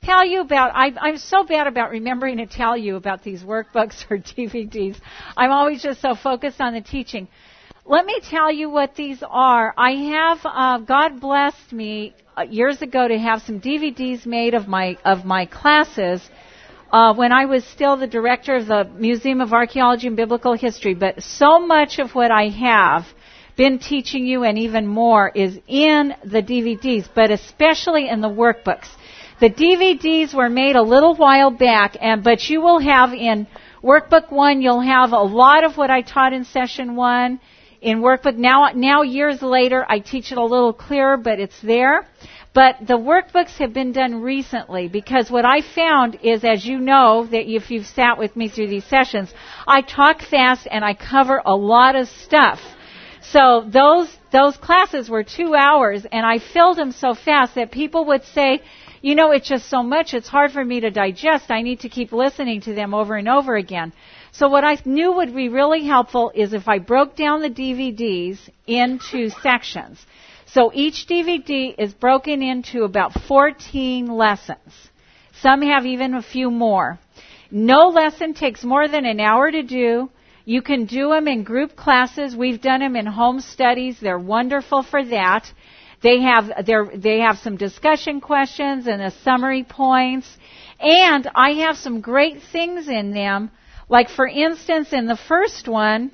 tell you about, I'm so bad about remembering to tell you about these workbooks or DVDs. I'm always just so focused on the teaching. Let me tell you what these are. I have, God blessed me years ago to have some DVDs made of my classes when I was still the director of the Museum of Archaeology and Biblical History. But so much of what I have been teaching you and even more is in the DVDs, but especially in the workbooks. The DVDs were made a little while back, but you will have in Workbook 1, you'll have a lot of what I taught in Session 1. In Workbook, now years later, I teach it a little clearer, but it's there. But the workbooks have been done recently because what I found is, as you know, that if you've sat with me through these sessions, I talk fast and I cover a lot of stuff. So those classes were 2 hours, and I filled them so fast that people would say, you know, it's just so much, it's hard for me to digest. I need to keep listening to them over and over again. So what I knew would be really helpful is if I broke down the DVDs into sections. So each DVD is broken into about 14 lessons. Some have even a few more. No lesson takes more than an hour to do. You can do them in group classes. We've done them in home studies. They're wonderful for that. They have some discussion questions and a summary points. And I have some great things in them. Like, for instance, in the first one,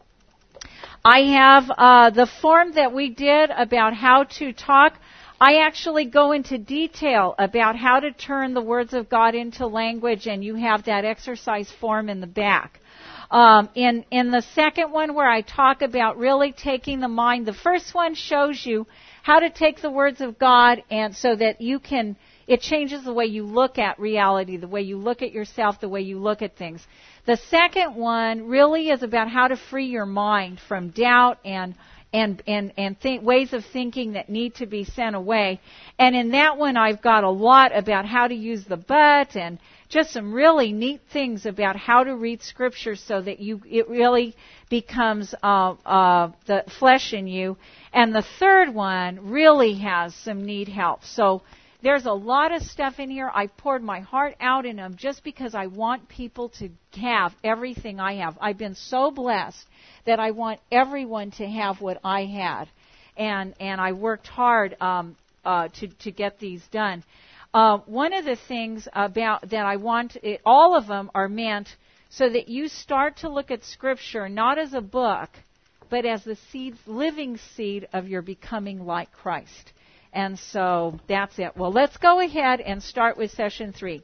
I have the form that we did about how to talk. I actually go into detail about how to turn the words of God into language, and you have that exercise form in the back. In the second one, where I talk about really taking the mind, the first one shows you how to take the words of God, and so that you can, it changes the way you look at reality, the way you look at yourself, the way you look at things. The second one really is about how to free your mind from doubt and ways of thinking that need to be sent away. And in that one, I've got a lot about how to use the but and just some really neat things about how to read Scripture so that it really becomes the flesh in you. And the third one really has some neat help. So there's a lot of stuff in here. I poured my heart out in them just because I want people to have everything I have. I've been so blessed that I want everyone to have what I had. And I worked hard to get these done. One of the things about that I want, all of them are meant so that you start to look at Scripture not as a book, but as the living seed of your becoming like Christ. And so that's it. Well, let's go ahead and start with Session 3.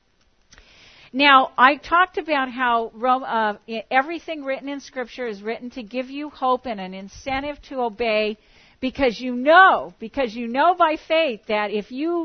Now, I talked about how everything written in Scripture is written to give you hope and an incentive to obey, because you know by faith that if you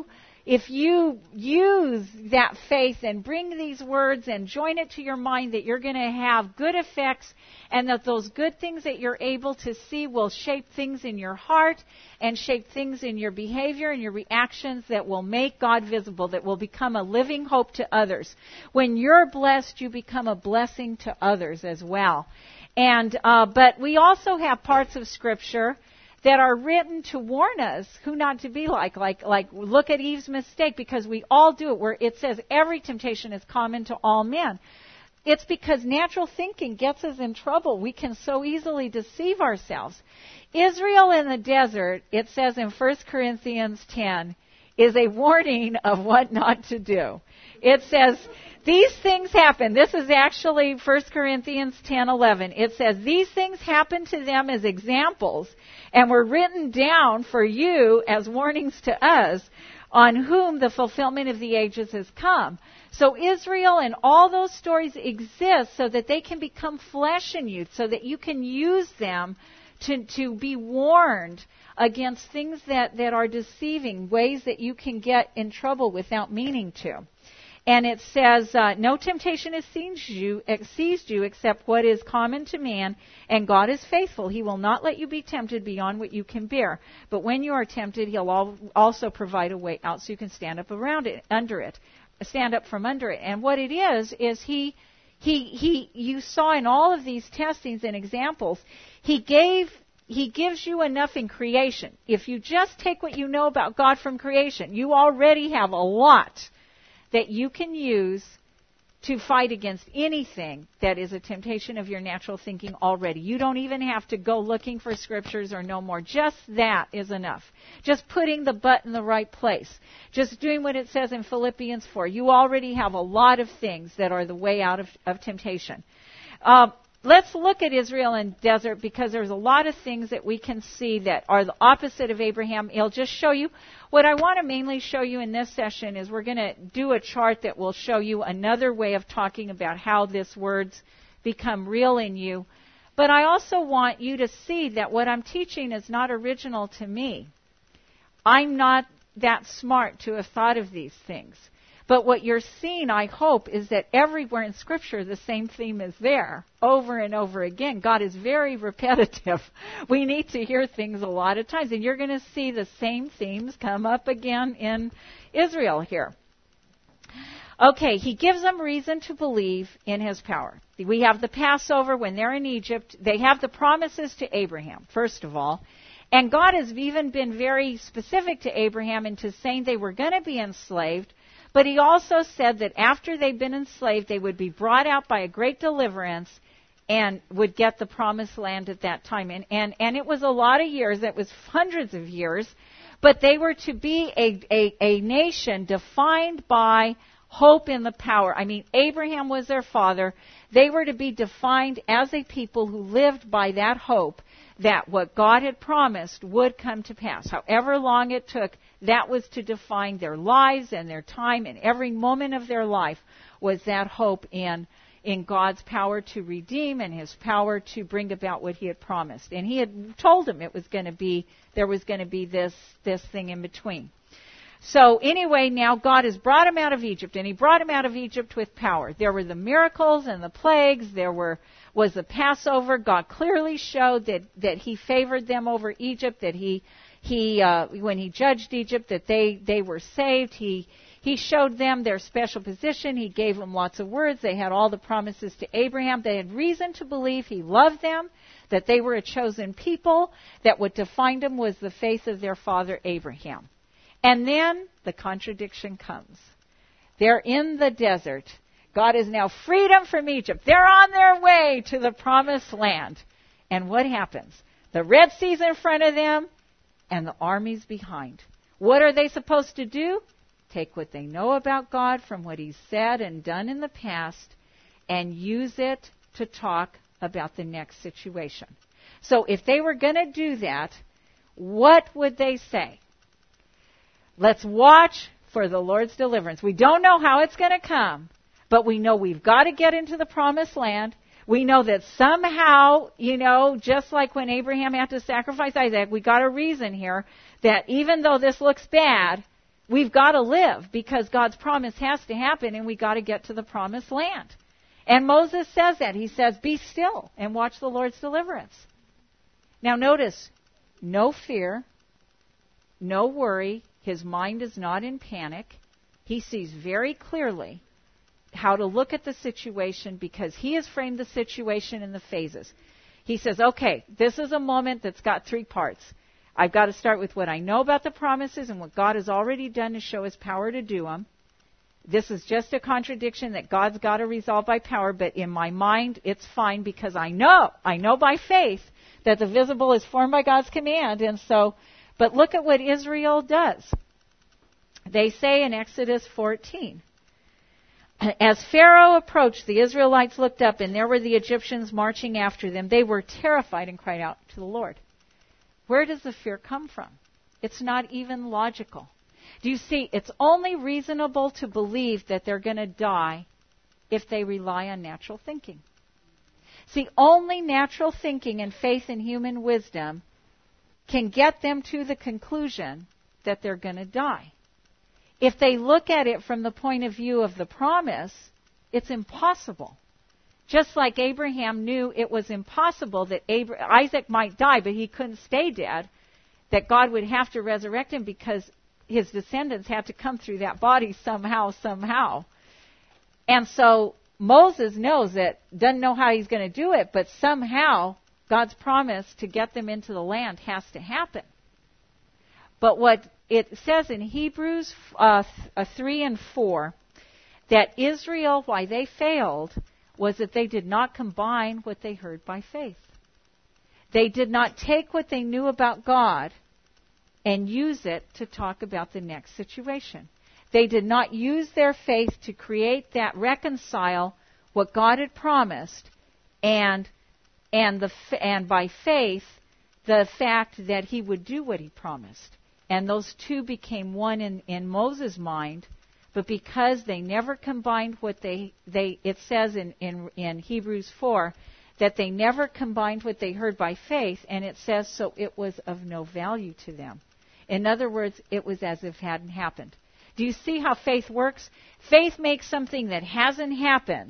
use that faith and bring these words and join it to your mind, that you're going to have good effects, and that those good things that you're able to see will shape things in your heart and shape things in your behavior and your reactions that will make God visible, that will become a living hope to others. When you're blessed, you become a blessing to others as well. And but we also have parts of Scripture that are written to warn us who not to be like look at Eve's mistake, because we all do it, where it says every temptation is common to all men. It's because natural thinking gets us in trouble. We can so easily deceive ourselves. Israel in the desert, it says in 1 Corinthians 10, is a warning of what not to do. It says, these things happen. This is actually 1 Corinthians 10:11. It says, these things happen to them as examples and were written down for you as warnings to us, on whom the fulfillment of the ages has come. So Israel and all those stories exist so that they can become flesh in you, so that you can use them to be warned against things that are deceiving, ways that you can get in trouble without meaning to. And it says, no temptation has seized you except what is common to man, and God is faithful. He will not let you be tempted beyond what you can bear. But when you are tempted, He'll also provide a way out so you can stand up stand up from under it. And what it is you saw in all of these testings and examples, He gives you enough in creation. If you just take what you know about God from creation, you already have a lot that you can use to fight against anything that is a temptation of your natural thinking already. You don't even have to go looking for scriptures or no more. Just that is enough. Just putting the butt in the right place. Just doing what it says in Philippians 4. You already have a lot of things that are the way out of temptation. Let's look at Israel and desert, because there's a lot of things that we can see that are the opposite of Abraham. It'll just show you. What I want to mainly show you in this session is we're going to do a chart that will show you another way of talking about how these words become real in you. But I also want you to see that what I'm teaching is not original to me. I'm not that smart to have thought of these things. But what you're seeing, I hope, is that everywhere in Scripture the same theme is there over and over again. God is very repetitive. We need to hear things a lot of times. And you're going to see the same themes come up again in Israel here. Okay, he gives them reason to believe in his power. We have the Passover when they're in Egypt. They have the promises to Abraham, first of all. And God has even been very specific to Abraham into saying they were going to be enslaved. But he also said that after they'd been enslaved, they would be brought out by a great deliverance and would get the promised land at that time. And it was a lot of years. It was hundreds of years. But they were to be a nation defined by hope in the power. I mean, Abraham was their father. They were to be defined as a people who lived by that hope that what God had promised would come to pass. However long it took, that was to define their lives and their time, and every moment of their life was that hope in God's power to redeem and his power to bring about what he had promised. And he had told them there was going to be this thing in between. So anyway, now God has brought them out of Egypt, and he brought them out of Egypt with power. There were the miracles and the plagues. There was the Passover. God clearly showed that he favored them over Egypt, that he when he judged Egypt, that they were saved. He showed them their special position. He gave them lots of words. They had all the promises to Abraham. They had reason to believe he loved them, that they were a chosen people, that what defined them was the faith of their father Abraham. And then the contradiction comes. They're in the desert. God has now freed them from Egypt. They're on their way to the promised land. And what happens? The Red Sea's in front of them, and the army's behind. What are they supposed to do? Take what they know about God from what he's said and done in the past and use it to talk about the next situation. So if they were going to do that, what would they say? Let's watch for the Lord's deliverance. We don't know how it's going to come, but we know we've got to get into the promised land. We know that somehow, just like when Abraham had to sacrifice Isaac, we got a reason here that even though this looks bad, we've got to live because God's promise has to happen and we got to get to the promised land. And Moses says that. He says, be still and watch the Lord's deliverance. Now notice, no fear, no worry. His mind is not in panic. He sees very clearly how to look at the situation because he has framed the situation in the phases. He says, okay, this is a moment that's got three parts. I've got to start with what I know about the promises and what God has already done to show his power to do them. This is just a contradiction that God's got to resolve by power, but in my mind, it's fine because I know by faith that the visible is formed by God's command. And so, but look at what Israel does. They say in Exodus 14, as Pharaoh approached, the Israelites looked up, and there were the Egyptians marching after them. They were terrified and cried out to the Lord. Where does the fear come from? It's not even logical. Do you see, it's only reasonable to believe that they're going to die if they rely on natural thinking. See, only natural thinking and faith in human wisdom can get them to the conclusion that they're going to die. If they look at it from the point of view of the promise, it's impossible. Just like Abraham knew it was impossible that Isaac might die, but he couldn't stay dead, that God would have to resurrect him because his descendants had to come through that body somehow. And so Moses knows that, doesn't know how he's going to do it, but somehow God's promise to get them into the land has to happen. But what it says in Hebrews 3 and 4, that Israel, why they failed, was that they did not combine what they heard by faith. They did not take what they knew about God and use it to talk about the next situation. They did not use their faith to create that, reconcile what God had promised, and by faith, the fact that He would do what He promised. And those two became one in Moses' mind, but because they never combined what it says in Hebrews 4, that they never combined what they heard by faith, and it says, so it was of no value to them. In other words, it was as if it hadn't happened. Do you see how faith works? Faith makes something that hasn't happened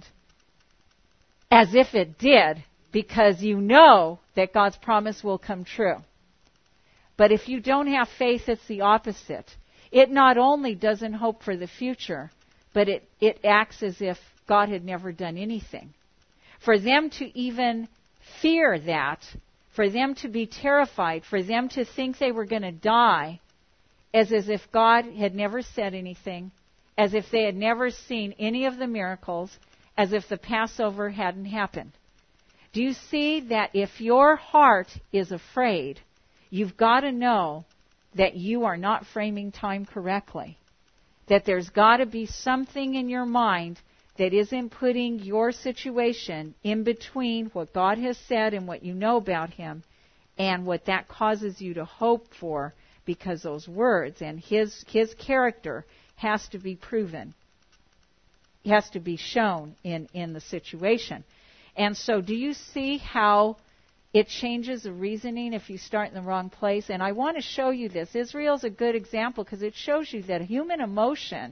as if it did, because you know that God's promise will come true. But if you don't have faith, it's the opposite. It not only doesn't hope for the future, but it acts as if God had never done anything. For them to even fear that, for them to be terrified, for them to think they were going to die, as if God had never said anything, as if they had never seen any of the miracles, as if the Passover hadn't happened. Do you see that if your heart is afraid, you've got to know that you are not framing time correctly? That there's got to be something in your mind that isn't putting your situation in between what God has said and what you know about Him, and what that causes you to hope for, because those words and His character has to be proven. It has to be shown in the situation. And so do you see how it changes the reasoning if you start in the wrong place? And I want to show you this. Israel's a good example because it shows you that human emotion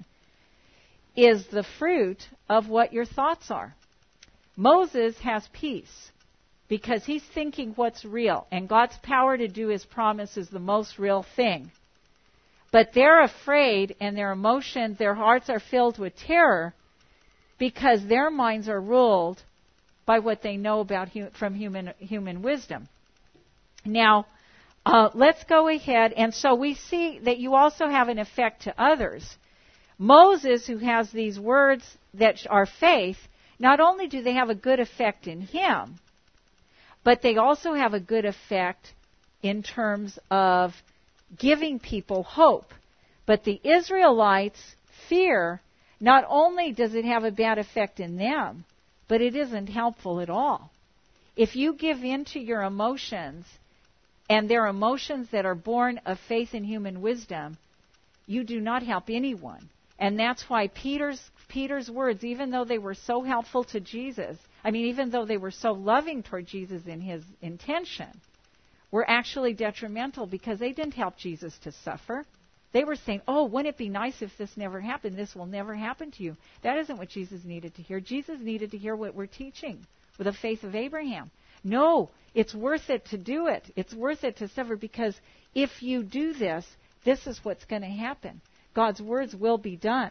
is the fruit of what your thoughts are. Moses has peace because he's thinking what's real, and God's power to do His promise is the most real thing. But they're afraid, and their emotions, their hearts are filled with terror because their minds are ruled by what they know about from human wisdom. Now, let's go ahead, and so we see that you also have an effect to others. Moses, who has these words that are faith, not only do they have a good effect in him, but they also have a good effect in terms of giving people hope. But the Israelites' fear, not only does it have a bad effect in them, but it isn't helpful at all. If you give in to your emotions, and they're emotions that are born of faith in human wisdom, you do not help anyone. And that's why Peter's words, even though they were so helpful to Jesus, even though they were so loving toward Jesus in his intention, were actually detrimental because they didn't help Jesus to suffer. They were saying, oh, wouldn't it be nice if this never happened? This will never happen to you. That isn't what Jesus needed to hear. Jesus needed to hear what we're teaching with the faith of Abraham. No, it's worth it to do it. It's worth it to suffer, because if you do this, this is what's going to happen. God's words will be done.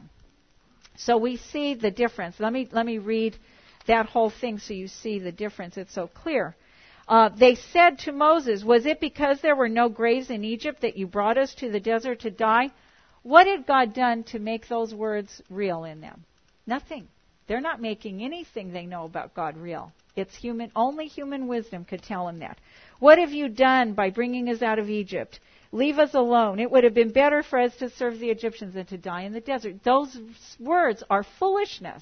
So we see the difference. Let me read that whole thing so you see the difference. It's so clear. They said to Moses, was it because there were no graves in Egypt that you brought us to the desert to die? What had God done to make those words real in them? Nothing. They're not making anything they know about God real. It's human. Only human wisdom could tell them that. What have you done by bringing us out of Egypt? Leave us alone. It would have been better for us to serve the Egyptians than to die in the desert. Those words are foolishness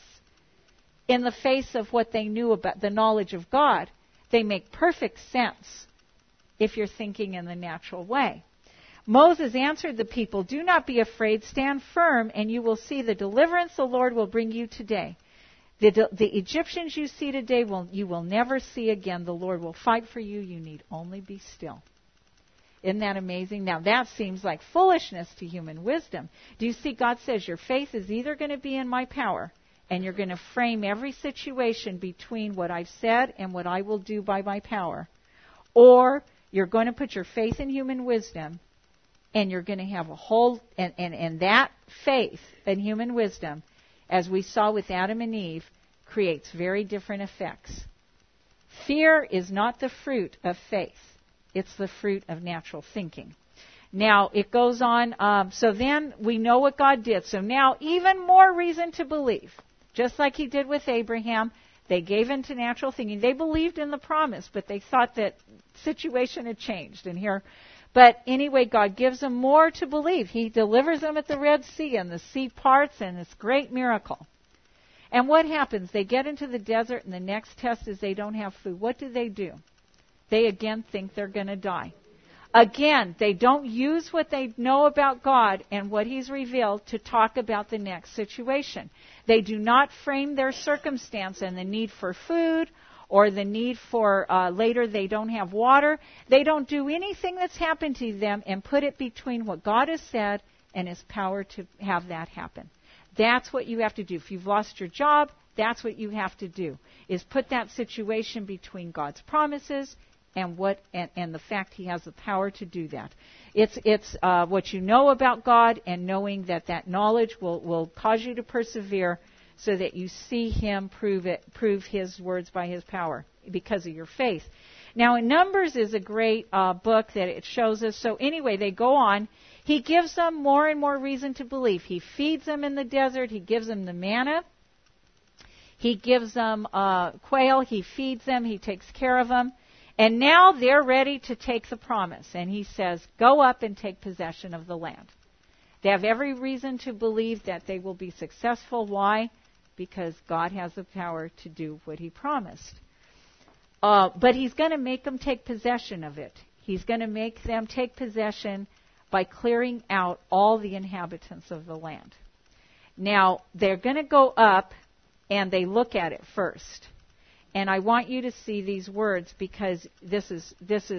in the face of what they knew about the knowledge of God. They make perfect sense if you're thinking in the natural way. Moses answered the people, do not be afraid, stand firm, and you will see the deliverance the Lord will bring you today. The Egyptians you see today, you will never see again. The Lord will fight for you. You need only be still. Isn't that amazing? Now, that seems like foolishness to human wisdom. Do you see? God says your faith is either going to be in my power, and you're going to frame every situation between what I've said and what I will do by my power, or you're going to put your faith in human wisdom, and you're going to have a whole, and that faith in human wisdom, as we saw with Adam and Eve, creates very different effects. Fear is not the fruit of faith. It's the fruit of natural thinking. Now, it goes on, so then we know what God did. So now, even more reason to believe. Just like he did with Abraham, they gave in to natural thinking. They believed in the promise, but they thought that situation had changed. But anyway, God gives them more to believe. He delivers them at the Red Sea, and the sea parts, and this great miracle. And what happens? They get into the desert, and the next test is they don't have food. What do? They again think they're going to die. Again, they don't use what they know about God and what He's revealed to talk about the next situation. They do not frame their circumstance and the need for food or the need for later they don't have water. They don't do anything that's happened to them and put it between what God has said and His power to have that happen. That's what you have to do. If you've lost your job, that's what you have to do, is put that situation between God's promises and the fact He has the power to do that. It's what you know about God, and knowing that knowledge will cause you to persevere, so that you see Him prove His words by His power because of your faith. Now, in Numbers is a great book that it shows us. So anyway, they go on. He gives them more and more reason to believe. He feeds them in the desert. He gives them the manna. He gives them quail. He feeds them. He takes care of them. And now they're ready to take the promise. And He says, go up and take possession of the land. They have every reason to believe that they will be successful. Why? Because God has the power to do what He promised. But He's going to make them take possession of it. He's going to make them take possession by clearing out all the inhabitants of the land. Now, they're going to go up, and they look at it first. And I want you to see these words, because this is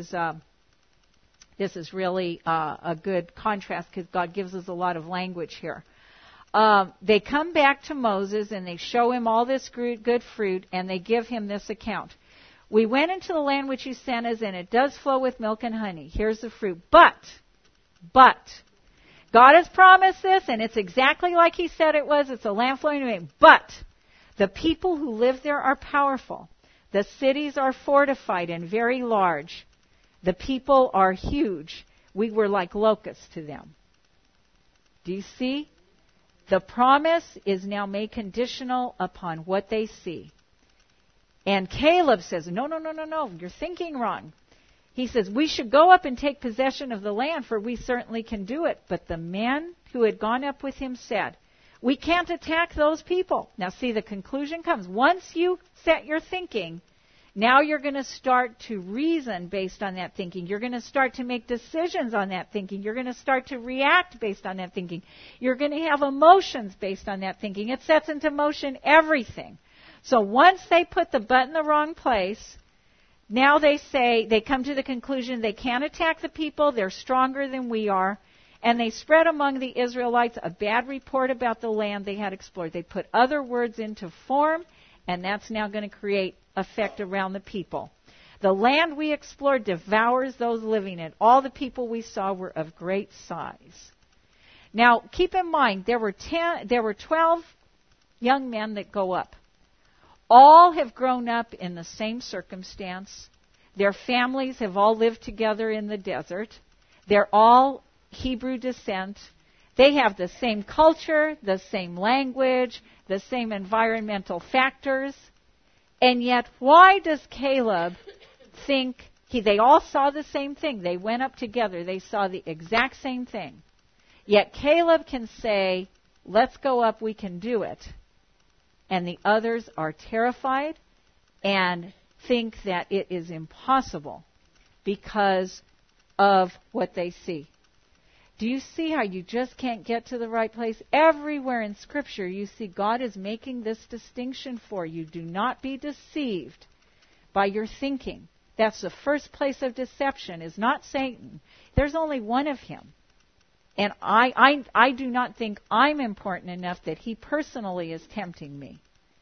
really a good contrast, because God gives us a lot of language here. They come back to Moses, and they show him all this good fruit, and they give him this account. We went into the land which you sent us, and it does flow with milk and honey. Here's the fruit. But, God has promised this, and it's exactly like He said it was. It's a land flowing with milk. But the people who live there are powerful. The cities are fortified and very large. The people are huge. We were like locusts to them. Do you see? The promise is now made conditional upon what they see. And Caleb says, no, you're thinking wrong. He says, we should go up and take possession of the land, for we certainly can do it. But the men who had gone up with him said, we can't attack those people. Now see, the conclusion comes. Once you set your thinking, now you're going to start to reason based on that thinking. You're going to start to make decisions on that thinking. You're going to start to react based on that thinking. You're going to have emotions based on that thinking. It sets into motion everything. So once they put the butt in the wrong place, now they come to the conclusion they can't attack the people. They're stronger than we are. And they spread among the Israelites a bad report about the land they had explored. They put other words into form, and that's now going to create effect around the people. The land we explored devours those living in it. All the people we saw were of great size. Now, keep in mind, there were 12 young men that go up. All have grown up in the same circumstance. Their families have all lived together in the desert. They're all Hebrew descent. They have the same culture, the same language, the same environmental factors. And yet, why does Caleb think they all saw the same thing? They went up together. They saw the exact same thing. Yet Caleb can say, let's go up, we can do it. And the others are terrified and think that it is impossible because of what they see. Do you see how you just can't get to the right place? Everywhere in Scripture you see God is making this distinction for you. Do not be deceived by your thinking. That's the first place of deception, is not Satan. There's only one of him. And I do not think I'm important enough that he personally is tempting me.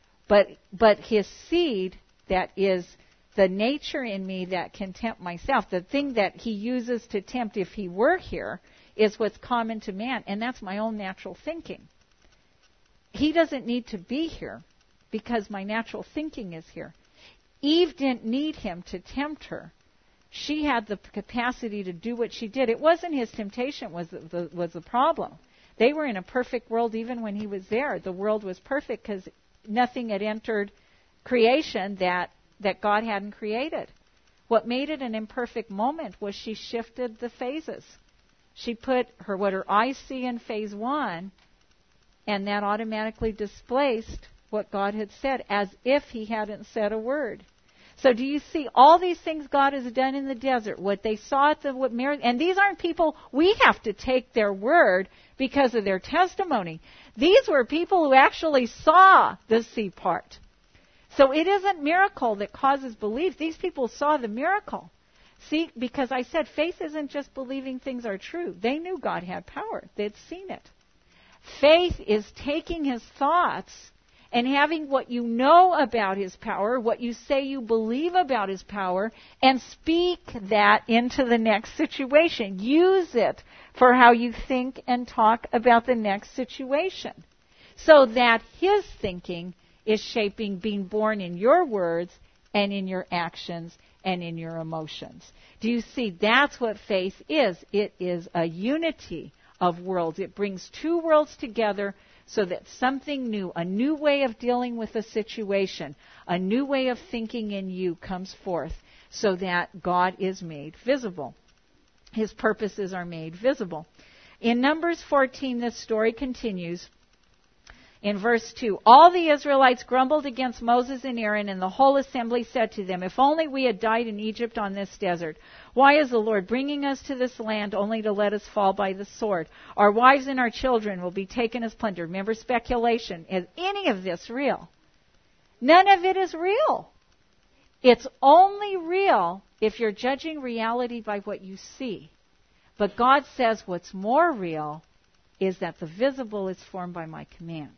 But his seed, that is the nature in me that can tempt myself, the thing that he uses to tempt if he were here, is what's common to man, and that's my own natural thinking. He doesn't need to be here because my natural thinking is here. Eve didn't need him to tempt her she had the capacity to do what she did. It wasn't his temptation was the problem. They were in a perfect world even when he was there. The world was perfect because nothing had entered creation that God hadn't created. What made it an imperfect moment was she shifted the phases. She put what her eyes see in phase 1, and that automatically displaced what God had said, as if he hadn't said a word. So do you see all these things God has done in the desert, what they saw at and these aren't people, we have to take their word because of their testimony. These were people who actually saw the sea part. So it isn't miracle that causes belief. These people saw the miracle. See, because I said faith isn't just believing things are true. They knew God had power. They'd seen it. Faith is taking his thoughts and having what you know about his power, what you say you believe about his power, and speak that into the next situation. Use it for how you think and talk about the next situation, so that his thinking is shaping being born in your words and in your actions and in your emotions. Do you see? That's what faith is. It is a unity of worlds. It brings two worlds together so that something new, a new way of dealing with a situation, a new way of thinking in you comes forth so that God is made visible. His purposes are made visible. In Numbers 14, this story continues. In verse 2, all the Israelites grumbled against Moses and Aaron, and the whole assembly said to them, if only we had died in Egypt on this desert. Why is the Lord bringing us to this land only to let us fall by the sword? Our wives and our children will be taken as plunder. Remember, speculation. Is any of this real? None of it is real. It's only real if you're judging reality by what you see. But God says what's more real is that the visible is formed by my command.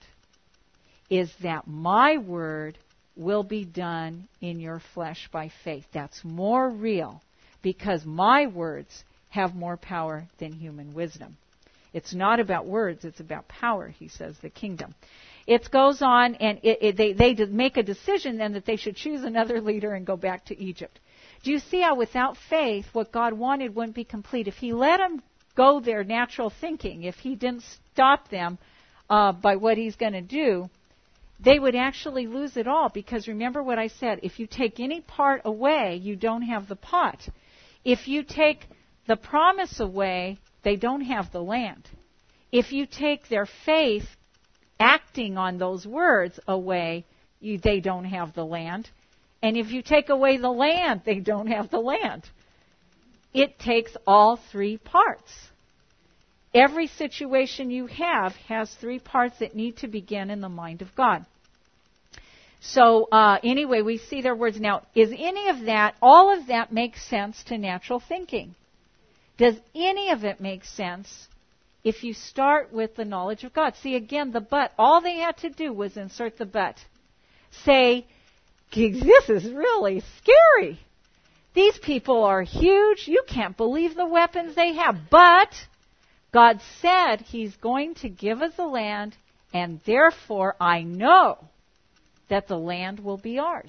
Is that my word will be done in your flesh by faith. That's more real because my words have more power than human wisdom. It's not about words, it's about power, he says, the kingdom. It goes on, and they make a decision then that they should choose another leader and go back to Egypt. Do you see how without faith, what God wanted wouldn't be complete? If he let them go their natural thinking, if he didn't stop them by what he's going to do, they would actually lose it all, because remember what I said, if you take any part away, you don't have the pot. If you take the promise away, they don't have the land. If you take their faith acting on those words away, they don't have the land. And if you take away the land, they don't have the land. It takes all three parts. Every situation you have has three parts that need to begin in the mind of God. So anyway, we see their words. Now, is any of that, all of that makes sense to natural thinking? Does any of it make sense if you start with the knowledge of God? See, again, the but. All they had to do was insert the but. Say, this is really scary. These people are huge. You can't believe the weapons they have. But God said he's going to give us the land, and therefore I know that the land will be ours.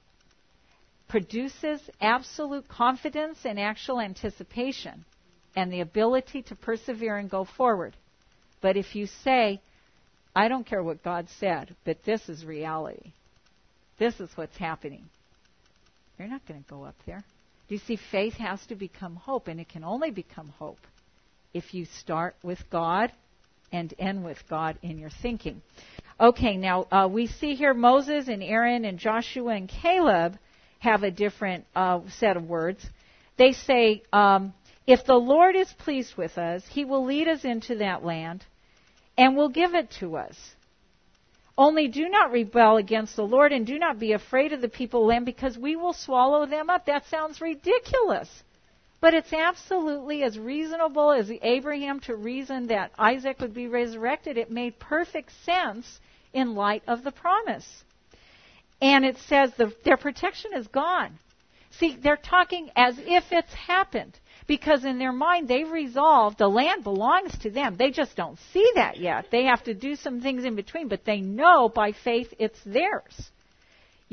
Produces absolute confidence and actual anticipation and the ability to persevere and go forward. But if you say, I don't care what God said, but this is reality. This is what's happening. You're not going to go up there. Do you see, faith has to become hope, and it can only become hope if you start with God and end with God in your thinking. Okay, now we see here Moses and Aaron and Joshua and Caleb have a different set of words. They say, if the Lord is pleased with us, he will lead us into that land and will give it to us. Only do not rebel against the Lord, and do not be afraid of the people of the land, because we will swallow them up. That sounds ridiculous. But it's absolutely as reasonable as Abraham to reason that Isaac would be resurrected. It made perfect sense in light of the promise. And it says their protection is gone. See, they're talking as if it's happened, because in their mind they've resolved the land belongs to them. They just don't see that yet. They have to do some things in between, but they know by faith it's theirs.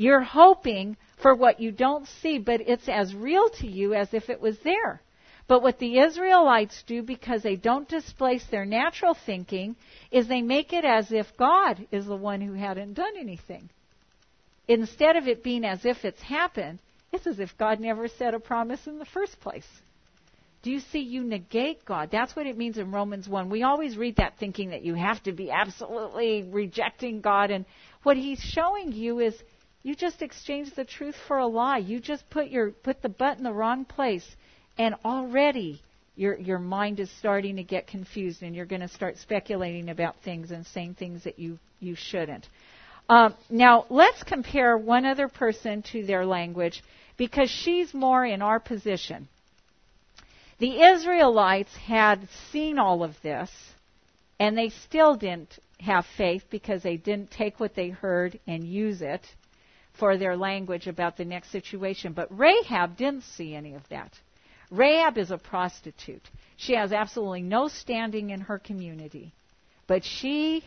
You're hoping for what you don't see, but it's as real to you as if it was there. But what the Israelites do, because they don't displace their natural thinking, is they make it as if God is the one who hadn't done anything. Instead of it being as if it's happened, it's as if God never said a promise in the first place. Do you see? You negate God. That's what it means in Romans 1. We always read that thinking that you have to be absolutely rejecting God. And what he's showing you is you just exchanged the truth for a lie. You just put the butt in the wrong place. And already your mind is starting to get confused, and you're going to start speculating about things and saying things that you shouldn't. Now, let's compare one other person to their language, because she's more in our position. The Israelites had seen all of this, and they still didn't have faith because they didn't take what they heard and use it for their language about the next situation. But Rahab didn't see any of that. Rahab is a prostitute. She has absolutely no standing in her community. But she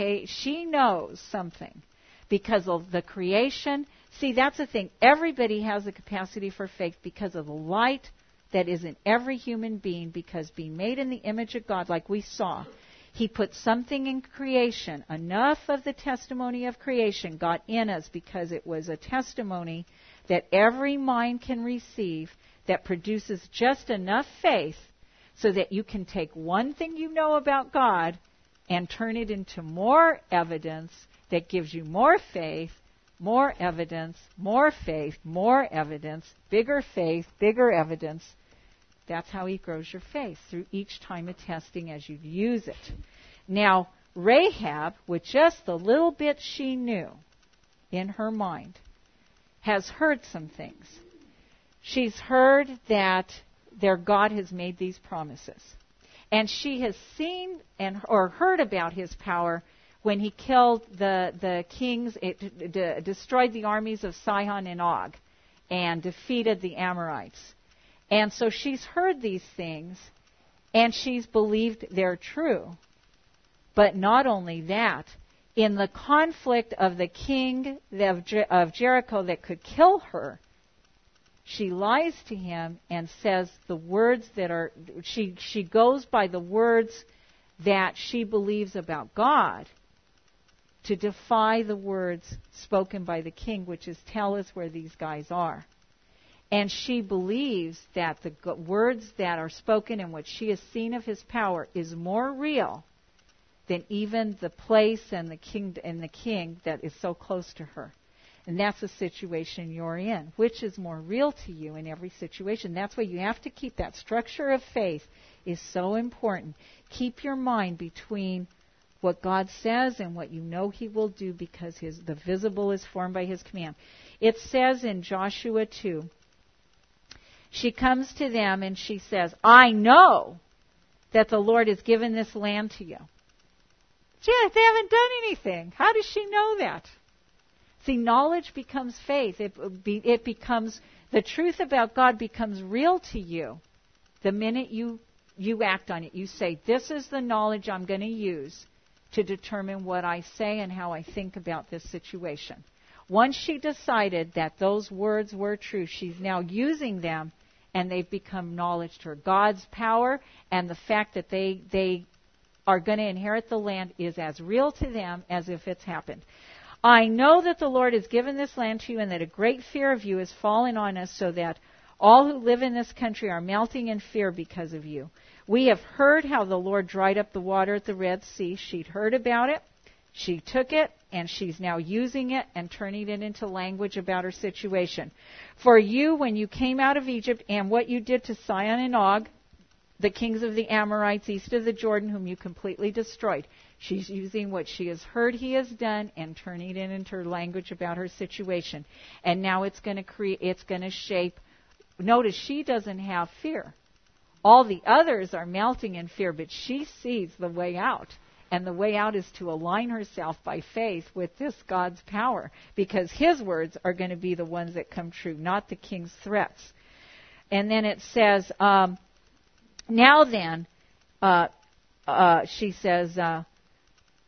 knows something because of the creation. See, that's the thing. Everybody has the capacity for faith because of the light that is in every human being, because being made in the image of God, like we saw, he put something in creation. Enough of the testimony of creation got in us because it was a testimony that every mind can receive, that produces just enough faith so that you can take one thing you know about God and turn it into more evidence that gives you more faith, more evidence, more faith, more evidence, bigger faith, bigger evidence. That's how he grows your faith, through each time of testing as you use it. Now, Rahab, with just the little bit she knew in her mind, has heard some things. She's heard that their God has made these promises. And she has seen or heard about his power when he killed the kings, destroyed the armies of Sihon and Og, and defeated the Amorites. And so she's heard these things, and she's believed they're true. But not only that, in the conflict of the king of Jericho that could kill her, she lies to him and says the words that are, she goes by the words that she believes about God to defy the words spoken by the king, which is, tell us where these guys are. And she believes that the words that are spoken and what she has seen of his power is more real than even the place and the king that is so close to her. And that's the situation you're in. Which is more real to you in every situation? That's why you have to keep that structure of faith is so important. Keep your mind between what God says and what you know he will do, because the visible is formed by his command. It says in Joshua 2, she comes to them and she says, I know that the Lord has given this land to you. Gee, they haven't done anything. How does she know that? See, knowledge becomes faith. It becomes, the truth about God becomes real to you the minute you act on it. You say, this is the knowledge I'm going to use to determine what I say and how I think about this situation. Once she decided that those words were true, she's now using them, and they've become knowledge to her. God's power and the fact that they are going to inherit the land is as real to them as if it's happened. I know that the Lord has given this land to you, and that a great fear of you has fallen on us, so that all who live in this country are melting in fear because of you. We have heard how the Lord dried up the water at the Red Sea. She'd heard about it. She took it, and she's now using it and turning it into language about her situation. For you, when you came out of Egypt, and what you did to Sihon and Og, the kings of the Amorites east of the Jordan, whom you completely destroyed. She's using what she has heard he has done and turning it into her language about her situation. And now it's going to shape. Notice she doesn't have fear. All the others are melting in fear, but she sees the way out. And the way out is to align herself by faith with this God's power, because his words are going to be the ones that come true, not the king's threats. And then it says, now then, she says,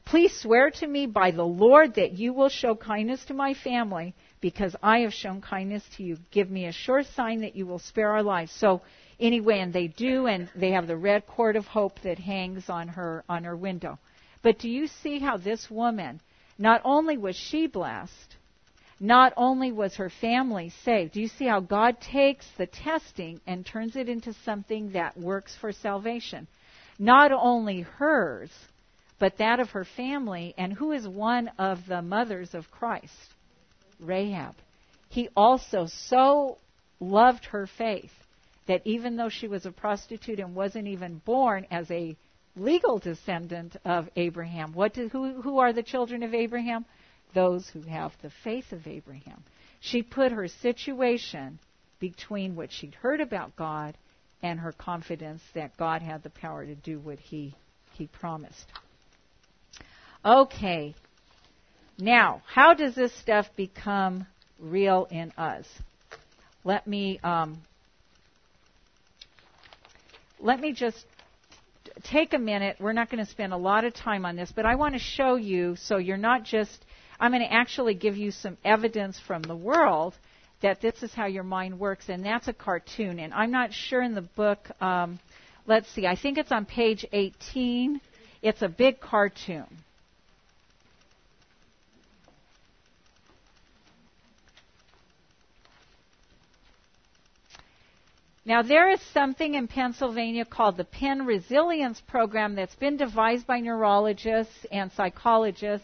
Please swear to me by the Lord that you will show kindness to my family, because I have shown kindness to you. Give me a sure sign that you will spare our lives. So anyway, and they do, and they have the red cord of hope that hangs on her window. But do you see how this woman, not only was she blessed, not only was her family saved, do you see how God takes the testing and turns it into something that works for salvation? Not only hers, but that of her family. And who is one of the mothers of Christ? Rahab. He also so loved her faith that even though she was a prostitute and wasn't even born as a legal descendant of Abraham, who are the children of Abraham? Those who have the faith of Abraham. She put her situation between what she'd heard about God and her confidence that God had the power to do what he promised. Okay. Now, how does this stuff become real in us? Let me just take a minute. We're not going to spend a lot of time on this, but I want to show you so you're not just, I'm going to actually give you some evidence from the world that this is how your mind works, and that's a cartoon. And I'm not sure in the book, let's see, I think it's on page 18. It's a big cartoon. Now, there is something in Pennsylvania called the Penn Resilience Program that's been devised by neurologists and psychologists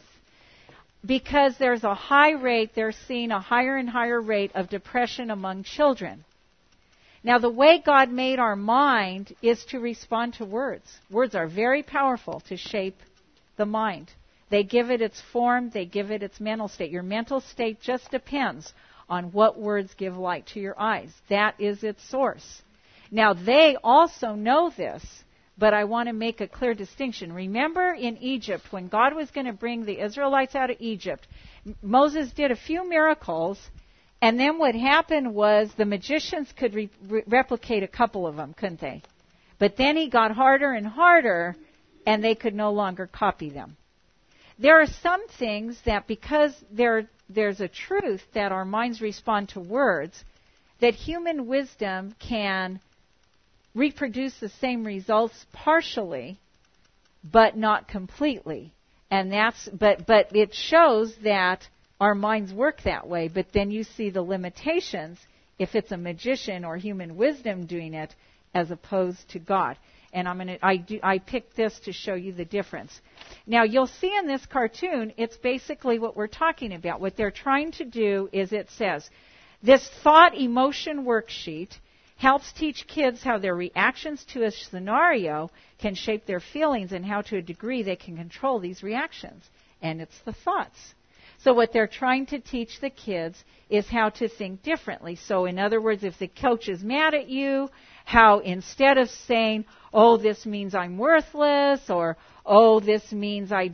because there's a high rate, they're seeing a higher and higher rate of depression among children. Now, the way God made our mind is to respond to words. Words are very powerful to shape the mind. They give it its form, they give it its mental state. Your mental state just depends on what words give light to your eyes. That is its source. Now, they also know this, but I want to make a clear distinction. Remember in Egypt, when God was going to bring the Israelites out of Egypt, Moses did a few miracles, and then what happened was the magicians could replicate a couple of them, couldn't they? But then he got harder and harder, and they could no longer copy them. There are some things that because there's a truth that our minds respond to words, that human wisdom can reproduce the same results partially, but not completely. And but it shows that our minds work that way. But then you see the limitations if it's a magician or human wisdom doing it as opposed to God. And I picked this to show you the difference. Now, you'll see in this cartoon, it's basically what we're talking about. What they're trying to do is it says, this thought emotion worksheet helps teach kids how their reactions to a scenario can shape their feelings and how to a degree they can control these reactions. And it's the thoughts. So what they're trying to teach the kids is how to think differently. So in other words, if the coach is mad at you, how instead of saying, oh, this means I'm worthless, or, oh, this means I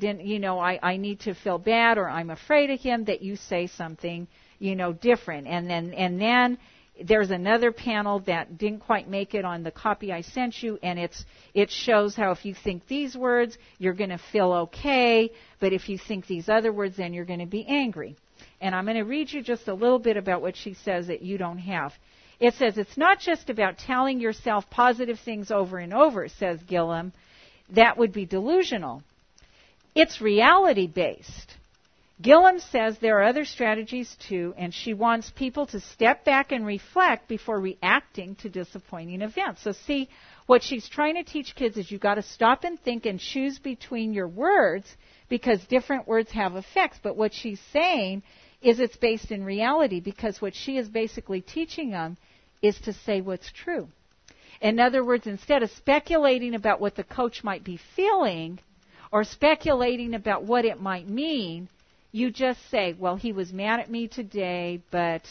need to feel bad, or I'm afraid of him, that you say something, different. And then there's another panel that didn't quite make it on the copy I sent you, and it shows how if you think these words, you're going to feel okay, but if you think these other words, then you're going to be angry. And I'm going to read you just a little bit about what she says that you don't have. It says, it's not just about telling yourself positive things over and over, says Gilliam. That would be delusional. It's reality-based. Gilliam says there are other strategies too, and she wants people to step back and reflect before reacting to disappointing events. So see, what she's trying to teach kids is you've got to stop and think and choose between your words because different words have effects. But what she's saying is it's based in reality because what she is basically teaching them is to say what's true. In other words, instead of speculating about what the coach might be feeling or speculating about what it might mean, you just say, well, he was mad at me today, but,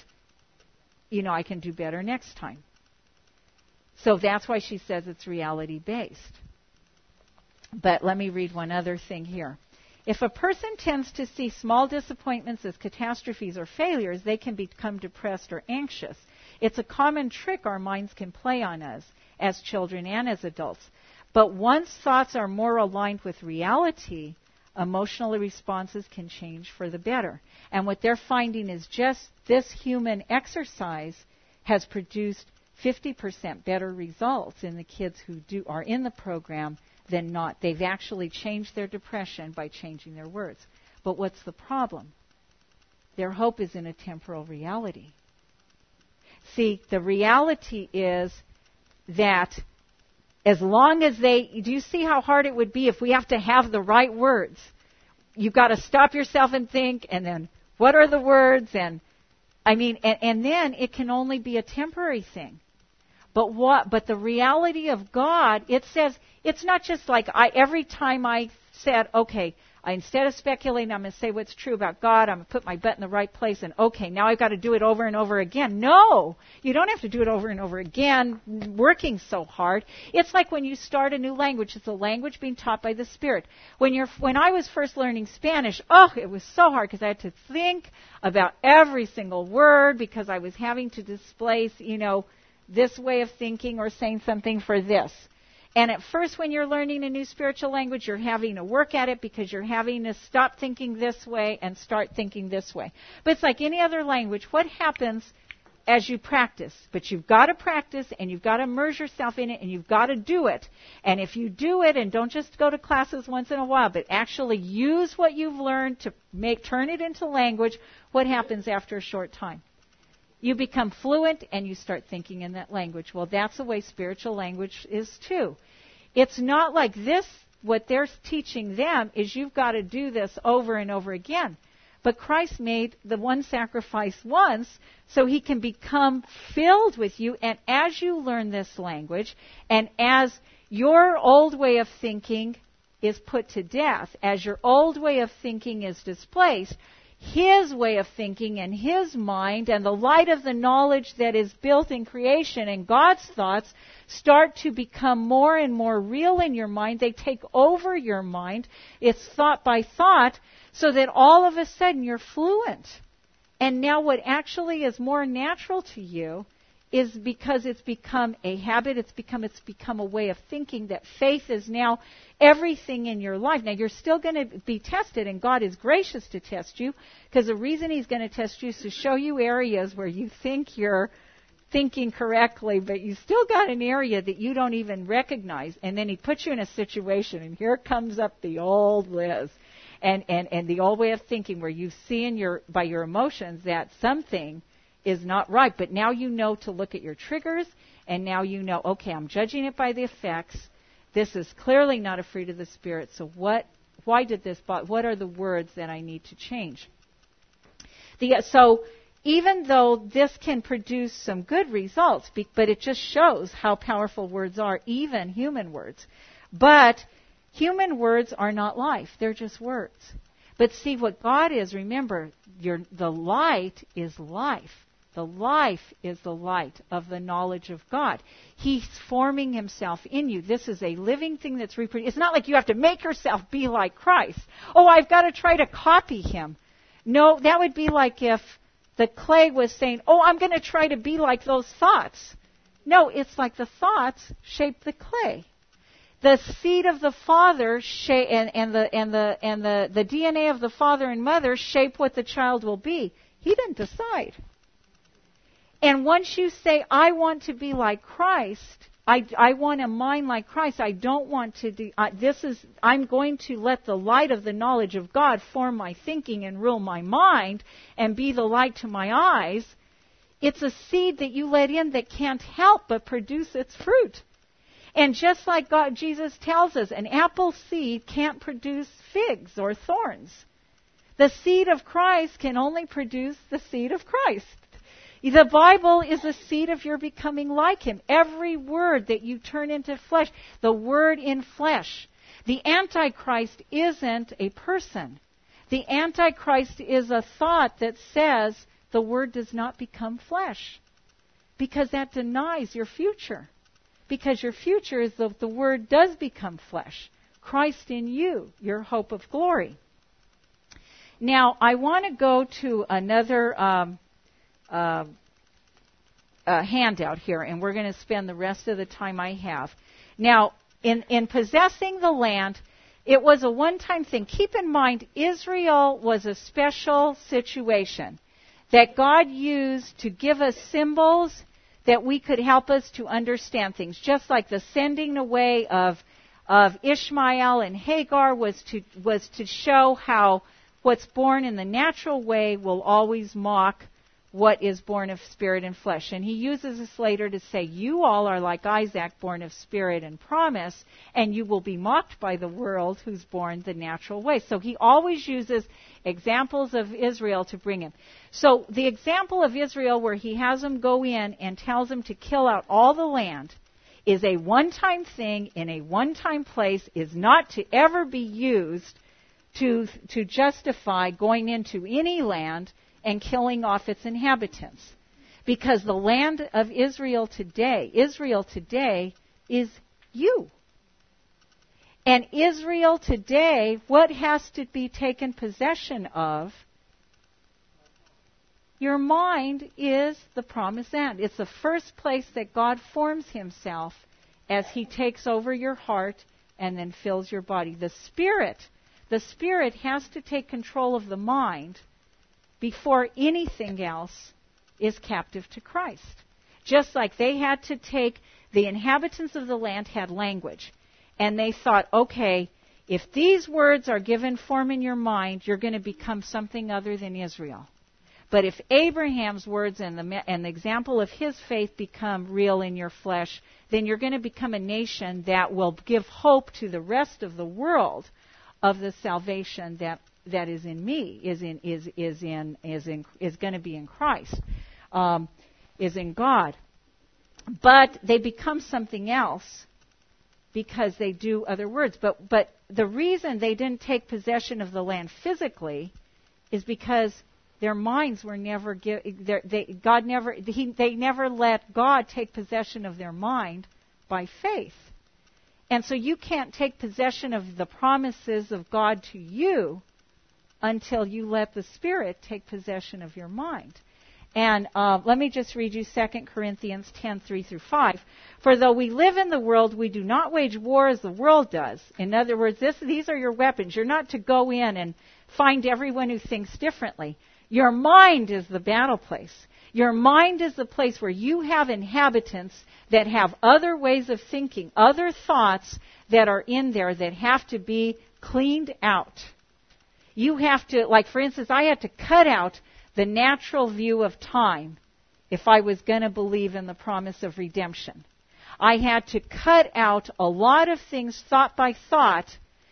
I can do better next time. So that's why she says it's reality-based. But let me read one other thing here. If a person tends to see small disappointments as catastrophes or failures, they can become depressed or anxious. It's a common trick our minds can play on us as children and as adults. But once thoughts are more aligned with reality, emotional responses can change for the better. And what they're finding is just this human exercise has produced 50% better results in the kids who are in the program than not. They've actually changed their depression by changing their words. But what's the problem? Their hope is in a temporal reality. See, the reality is that as long as do you see how hard it would be if we have to have the right words? You've got to stop yourself and think, and then what are the words? And then it can only be a temporary thing. But the reality of God, it says, it's not just like every time I said, okay, instead of speculating, I'm going to say what's true about God. I'm going to put my butt in the right place, and okay, now I've got to do it over and over again. No, you don't have to do it over and over again, working so hard. It's like when you start a new language. It's a language being taught by the Spirit. When I was first learning Spanish, it was so hard because I had to think about every single word because I was having to displace, this way of thinking or saying something for this. And at first, when you're learning a new spiritual language, you're having to work at it because you're having to stop thinking this way and start thinking this way. But it's like any other language. What happens as you practice? But you've got to practice, and you've got to immerse yourself in it, and you've got to do it. And if you do it, and don't just go to classes once in a while, but actually use what you've learned to turn it into language, what happens after a short time? You become fluent and you start thinking in that language. Well, that's the way spiritual language is too. It's not like this. What they're teaching them is you've got to do this over and over again. But Christ made the one sacrifice once so he can become filled with you. And as you learn this language, and as your old way of thinking is put to death, as your old way of thinking is displaced, his way of thinking and his mind and the light of the knowledge that is built in creation and God's thoughts start to become more and more real in your mind. They take over your mind. It's thought by thought, so that all of a sudden you're fluent. And now what actually is more natural to you is because it's become a habit, it's become a way of thinking, that faith is now everything in your life. Now, you're still going to be tested, and God is gracious to test you, because the reason he's going to test you is to show you areas where you think you're thinking correctly, but you still got an area that you don't even recognize. And then he puts you in a situation, and here comes up the old Liz, and the old way of thinking where you see by your emotions that something is not right. But now you know to look at your triggers, and now you know, okay, I'm judging it by the effects. This is clearly not a fruit of the Spirit. So what are the words that I need to change? So even though this can produce some good results, but it just shows how powerful words are, even human words. But human words are not life. They're just words. But see, what God is, remember, the light is life. The life is the light of the knowledge of God. He's forming himself in you. This is a living thing that's reproduced. It's not like you have to make yourself be like Christ. Oh, I've got to try to copy him. No, that would be like if the clay was saying, oh, I'm going to try to be like those thoughts. No, it's like the thoughts shape the clay. The seed of the father and the DNA of the father and mother shape what the child will be. He didn't decide. And once you say, I want to be like Christ, I want a mind like Christ, I don't want to do, I'm going to let the light of the knowledge of God form my thinking and rule my mind and be the light to my eyes. It's a seed that you let in that can't help but produce its fruit. And just like Jesus tells us, an apple seed can't produce figs or thorns. The seed of Christ can only produce the seed of Christ. The Bible is a seed of your becoming like him. Every word that you turn into flesh, the word in flesh. The Antichrist isn't a person. The Antichrist is a thought that says the word does not become flesh, because that denies your future. Because your future is the word does become flesh. Christ in you, your hope of glory. Now, I want to go to another handout here, and we're going to spend the rest of the time I have. Now, in possessing the land, It was a one-time thing. Keep in mind, Israel was a special situation that God used to give us symbols that we could help us to understand things. Just like the sending away of Ishmael and Hagar was to show how what's born in the natural way will always mock what is born of spirit and flesh. And he uses this later to say, you all are like Isaac, born of spirit and promise, and you will be mocked by the world who's born the natural way. So he always uses examples of Israel to bring him. So the example of Israel where he has them go in and tells them to kill out all the land is a one-time thing in a one-time place, is not to ever be used to justify going into any land and killing off its inhabitants. Because the land of Israel today is you. And Israel today, what has to be taken possession of? Your mind is the promised land. It's the first place that God forms himself as he takes over your heart and then fills your body. The Spirit has to take control of the mind before anything else is captive to Christ. Just like they had to take, the inhabitants of the land had language. And they thought, okay, if these words are given form in your mind, you're going to become something other than Israel. But if Abraham's words and the example of his faith become real in your flesh, then you're going to become a nation that will give hope to the rest of the world of the salvation that is in me, is going to be in Christ, is in God. But they become something else because they do other words. But the reason they didn't take possession of the land physically is because their minds were never they never let God take possession of their mind by faith. And so you can't take possession of the promises of God to you until you let the Spirit take possession of your mind. And let me just read you 2 Corinthians 10:3-5. For though we live in the world, we do not wage war as the world does. In other words, these are your weapons. You're not to go in and find everyone who thinks differently. Your mind is the battle place. Your mind is the place where you have inhabitants that have other ways of thinking, other thoughts that are in there that have to be cleaned out. You have to, like for instance, I had to cut out the natural view of time if I was going to believe in the promise of redemption. I had to cut out a lot of things thought by thought.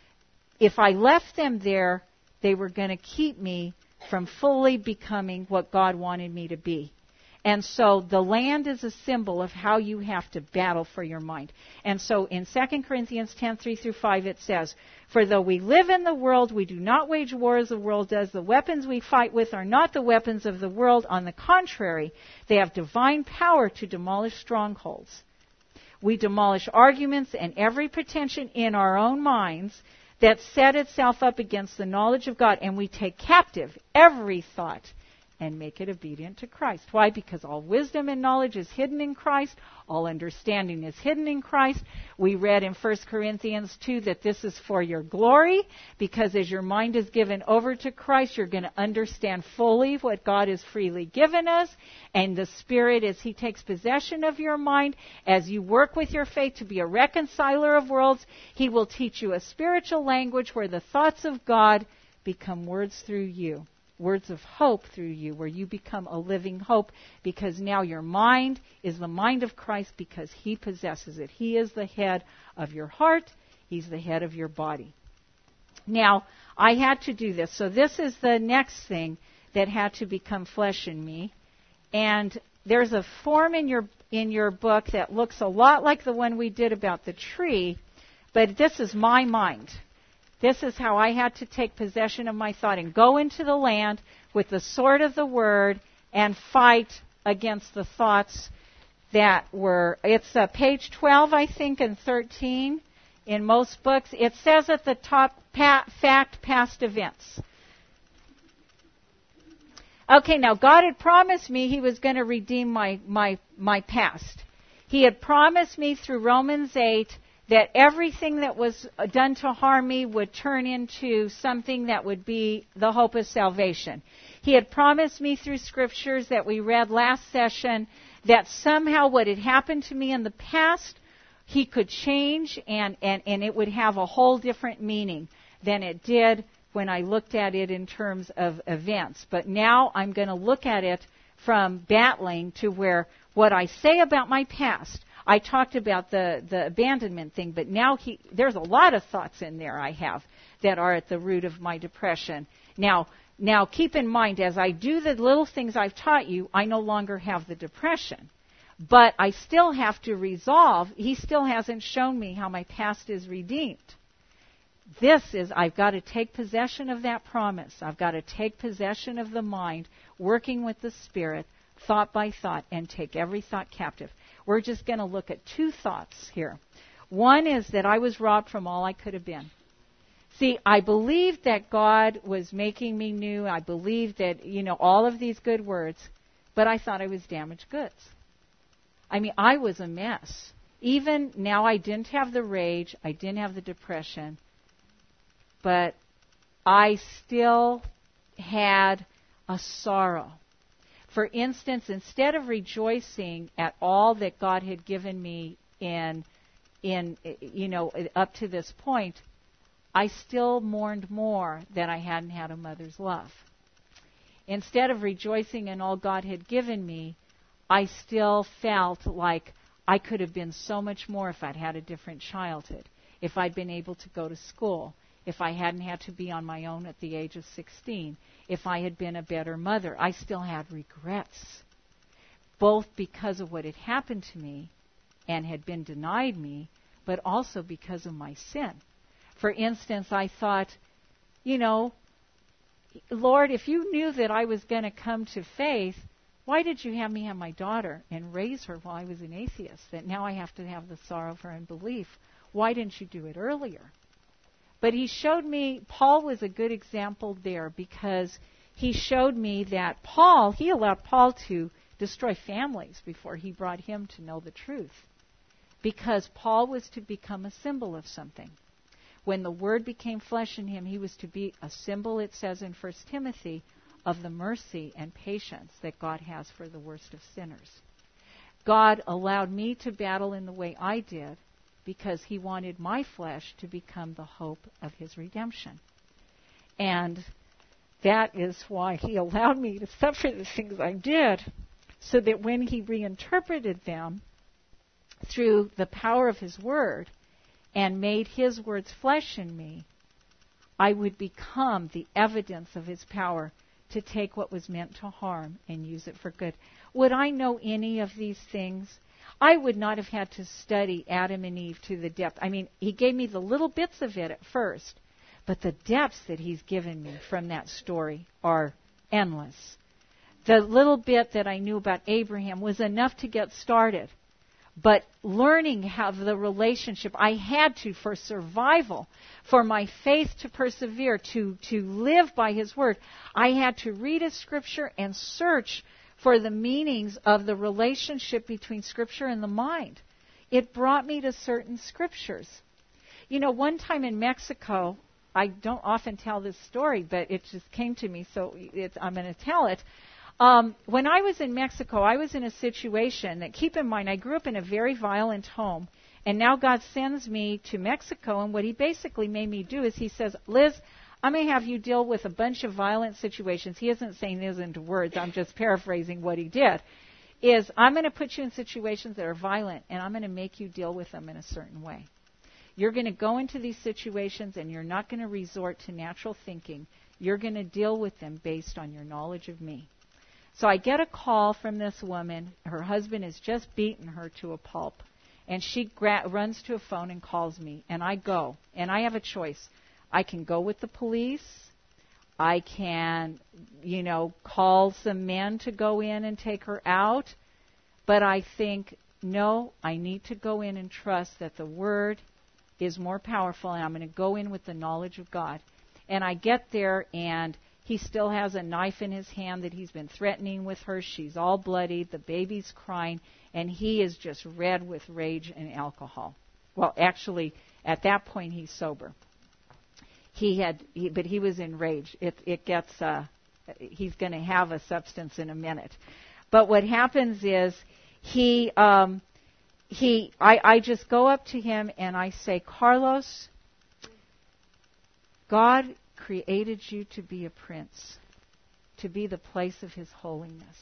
If I left them there, they were going to keep me from fully becoming what God wanted me to be. And so the land is a symbol of how you have to battle for your mind. And so in 2 Corinthians 10:3-5 it says, for though we live in the world, we do not wage war as the world does. The weapons we fight with are not the weapons of the world. On the contrary, they have divine power to demolish strongholds. We demolish arguments and every pretension in our own minds that set itself up against the knowledge of God, and we take captive every thought and make it obedient to Christ. Why? Because all wisdom and knowledge is hidden in Christ. All understanding is hidden in Christ. We read in 1 Corinthians 2 that this is for your glory, because as your mind is given over to Christ, you're going to understand fully what God has freely given us. And the Spirit, as He takes possession of your mind, as you work with your faith to be a reconciler of worlds, He will teach you a spiritual language where the thoughts of God become words through you. Words of hope through you, where you become a living hope, because now your mind is the mind of Christ because He possesses it. He is the head of your heart. He's the head of your body. Now, I had to do this. So this is the next thing that had to become flesh in me. And there's a form in your book that looks a lot like the one we did about the tree, but this is my mind. This is how I had to take possession of my thought and go into the land with the sword of the Word and fight against the thoughts that were... It's page 12, I think, and 13 in most books. It says at the top, fact, past events. Okay, now God had promised me He was going to redeem my past. He had promised me through Romans 8 that everything that was done to harm me would turn into something that would be the hope of salvation. He had promised me through scriptures that we read last session that somehow what had happened to me in the past, He could change and it would have a whole different meaning than it did when I looked at it in terms of events. But now I'm going to look at it from battling to where what I say about my past, I talked about the abandonment thing, but now there's a lot of thoughts in there I have that are at the root of my depression. Now keep in mind, as I do the little things I've taught you, I no longer have the depression. But I still have to resolve. He still hasn't shown me how my past is redeemed. I've got to take possession of that promise. I've got to take possession of the mind, working with the Spirit, thought by thought, and take every thought captive. We're just going to look at two thoughts here. One is that I was robbed from all I could have been. See, I believed that God was making me new. I believed that, all of these good words, but I thought I was damaged goods. I mean, I was a mess. Even now, I didn't have the rage. I didn't have the depression. But I still had a sorrow. For instance, instead of rejoicing at all that God had given me in up to this point, I still mourned more that I hadn't had a mother's love. Instead of rejoicing in all God had given me, I still felt like I could have been so much more if I'd had a different childhood, if I'd been able to go to school, if I hadn't had to be on my own at the age of 16, if I had been a better mother. I still had regrets, both because of what had happened to me and had been denied me, but also because of my sin. For instance, I thought, Lord, if you knew that I was going to come to faith, why did you have me have my daughter and raise her while I was an atheist, that now I have to have the sorrow for unbelief? Why didn't you do it earlier? But he showed me, Paul was a good example there, because he showed me that he allowed Paul to destroy families before he brought him to know the truth. Because Paul was to become a symbol of something. When the Word became flesh in him, he was to be a symbol, it says in 1 Timothy, of the mercy and patience that God has for the worst of sinners. God allowed me to battle in the way I did because He wanted my flesh to become the hope of His redemption. And that is why He allowed me to suffer the things I did, so that when He reinterpreted them through the power of His Word and made His words flesh in me, I would become the evidence of His power to take what was meant to harm and use it for good. Would I know any of these things? I would not have had to study Adam and Eve to the depth. I mean, He gave me the little bits of it at first, but the depths that He's given me from that story are endless. The little bit that I knew about Abraham was enough to get started. But learning how the relationship I had to, for survival, for my faith to persevere, to live by His Word, I had to read a Scripture and search for the meanings of the relationship between Scripture and the mind. It brought me to certain Scriptures. One time in Mexico, I don't often tell this story, but it just came to me, so I'm going to tell it. When I was in Mexico, I was in a situation that, keep in mind, I grew up in a very violent home, and now God sends me to Mexico, and what He basically made me do is He says, Liz, I'm going to have you deal with a bunch of violent situations. He isn't saying this into words. I'm just paraphrasing what He did. I'm going to put you in situations that are violent, and I'm going to make you deal with them in a certain way. You're going to go into these situations, and you're not going to resort to natural thinking. You're going to deal with them based on your knowledge of me. So I get a call from this woman. Her husband has just beaten her to a pulp. And she runs to a phone and calls me. And I go. And I have a choice. I can go with the police. I can, call some men to go in and take her out. But I think, no, I need to go in and trust that the Word is more powerful. And I'm going to go in with the knowledge of God. And I get there, and he still has a knife in his hand that he's been threatening with her. She's all bloody. The baby's crying. And he is just red with rage and alcohol. well, actually, at that point, he's sober. But he was enraged. He's going to have a substance in a minute. But what happens is I just go up to him and I say, Carlos, God created you to be a prince, to be the place of His holiness.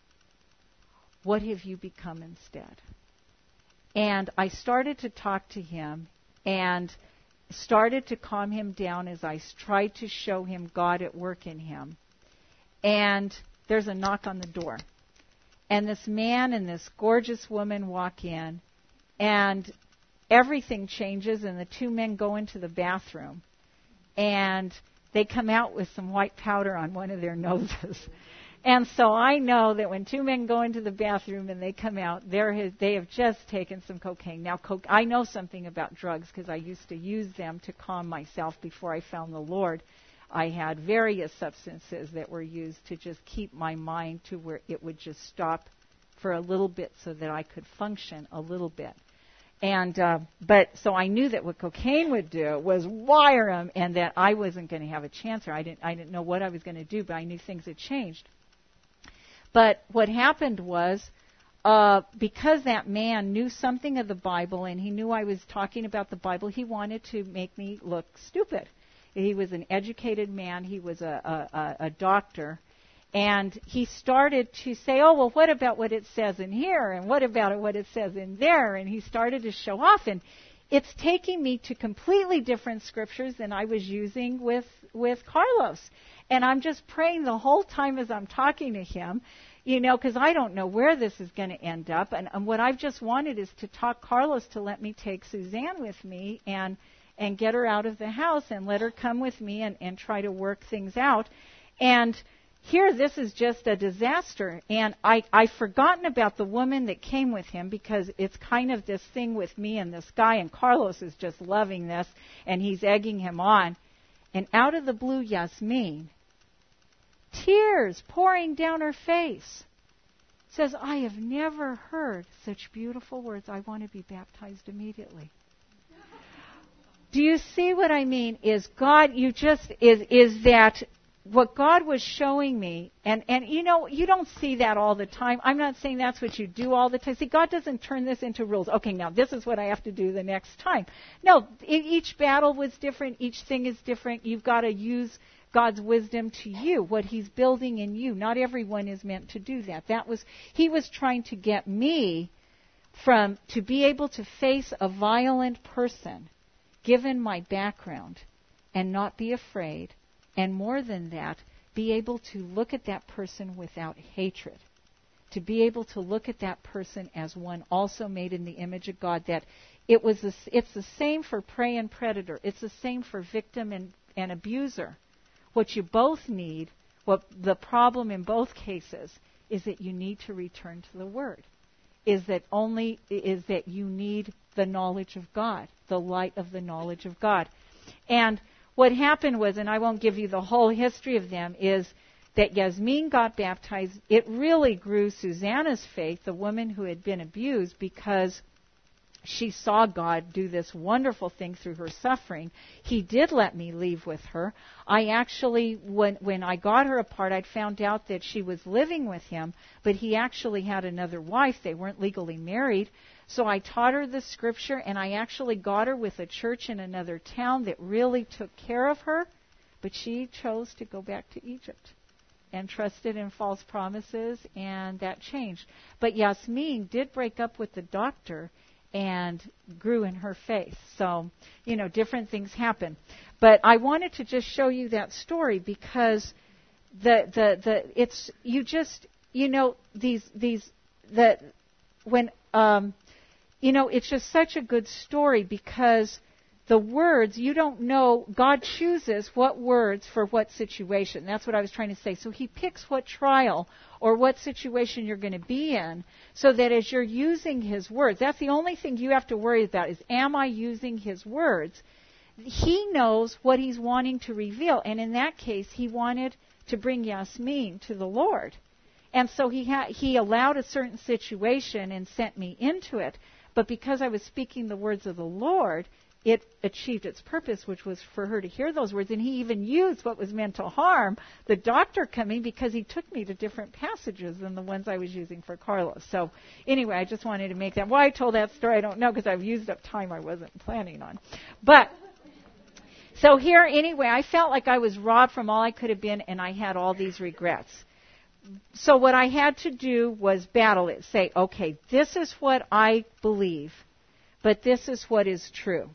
What have you become instead? And I started to talk to him and started to calm him down as I tried to show him God at work in him. And there's a knock on the door. And this man and this gorgeous woman walk in, and everything changes, and the two men go into the bathroom. And they come out with some white powder on one of their noses. And so I know that when two men go into the bathroom and they come out, they have just taken some cocaine. Now, I know something about drugs because I used to use them to calm myself before I found the Lord. I had various substances that were used to just keep my mind to where it would just stop for a little bit so that I could function a little bit. And but so I knew that what cocaine would do was wire them, and that I wasn't going to have a chance. Or I didn't know what I was going to do, but I knew things had changed. But what happened was, because that man knew something of the Bible and he knew I was talking about the Bible, he wanted to make me look stupid. He was an educated man. He was a doctor. And he started to say, oh, well, what about what it says in here? And what about what it says in there? And he started to show off. And it's taking me to completely different scriptures than I was using with Carlos. And I'm just praying the whole time as I'm talking to him, because I don't know where this is going to end up. And what I've just wanted is to talk Carlos to let me take Suzanne with me and get her out of the house and let her come with me and try to work things out. And here, this is just a disaster. And I've forgotten about the woman that came with him because it's kind of this thing with me and this guy, and Carlos is just loving this, and he's egging him on. And out of the blue, Yasmin, tears pouring down her face, says, I have never heard such beautiful words. I want to be baptized immediately. Do you see what I mean? Is God, is that what God was showing me, and you don't see that all the time. I'm not saying that's what you do all the time. See, God doesn't turn this into rules. Okay, now this is what I have to do the next time. No, each battle was different. Each thing is different. You've got to use God's wisdom to you, what He's building in you. Not everyone is meant to do that. He was trying to get me to be able to face a violent person, given my background, and not be afraid. And more than that, be able to look at that person without hatred. To be able to look at that person as one also made in the image of God. That it's the same for prey and predator. It's the same for victim and abuser. What you both need, what the problem in both cases, is that you need to return to the Word. Is that you need the knowledge of God, the light of the knowledge of God. And what happened was, and I won't give you the whole history of them, is that Yasmin got baptized. It really grew Susanna's faith, the woman who had been abused, because she saw God do this wonderful thing through her suffering. He did let me leave with her. I actually, when I got her apart, I'd found out that she was living with him, but he actually had another wife. They weren't legally married. So I taught her the scripture, and I actually got her with a church in another town that really took care of her, but she chose to go back to Egypt and trusted in false promises, and that changed. But Yasmin did break up with the doctor and grew in her faith. So, different things happen. But I wanted to just show you that story because it's just such a good story because the words, you don't know, God chooses what words for what situation. That's what I was trying to say. So He picks what trial or what situation you're going to be in so that as you're using His words, that's the only thing you have to worry about is, am I using His words? He knows what He's wanting to reveal. And in that case, He wanted to bring Yasmin to the Lord. And so He allowed a certain situation and sent me into it. But because I was speaking the words of the Lord, it achieved its purpose, which was for her to hear those words. And he even used what was meant to harm the doctor coming, because he took me to different passages than the ones I was using for Carlos. So anyway, I just wanted to make that. Why I told that story, I don't know, because I've used up time I wasn't planning on. But so here, anyway, I felt like I was robbed from all I could have been, and I had all these regrets. So what I had to do was battle it. Say, okay, this is what I believe, but this is what is true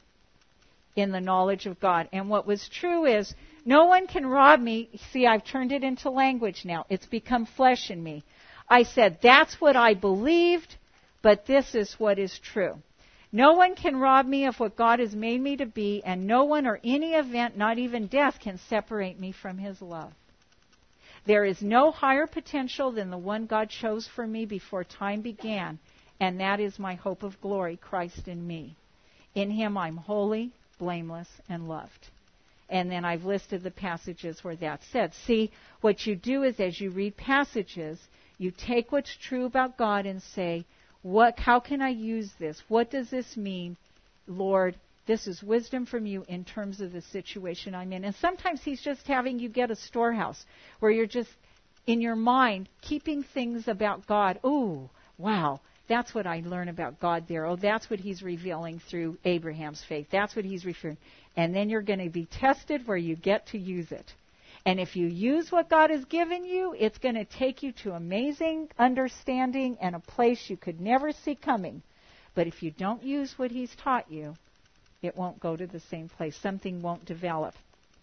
in the knowledge of God. And what was true is no one can rob me. See, I've turned it into language now. It's become flesh in me. I said, that's what I believed, but this is what is true. No one can rob me of what God has made me to be, and no one or any event, not even death, can separate me from His love. There is no higher potential than the one God chose for me before time began, and that is my hope of glory, Christ in me. In Him I'm holy, blameless, and loved. And then I've listed the passages where that's said. See, what you do is as you read passages, you take what's true about God and say, how can I use this? What does this mean? Lord, this is wisdom from you in terms of the situation I'm in. And sometimes He's just having you get a storehouse where you're just, in your mind, keeping things about God. Ooh, wow. That's what I learn about God there. Oh, that's what He's revealing through Abraham's faith. That's what He's referring. And then you're going to be tested where you get to use it. And if you use what God has given you, it's going to take you to amazing understanding and a place you could never see coming. But if you don't use what He's taught you, it won't go to the same place. Something won't develop.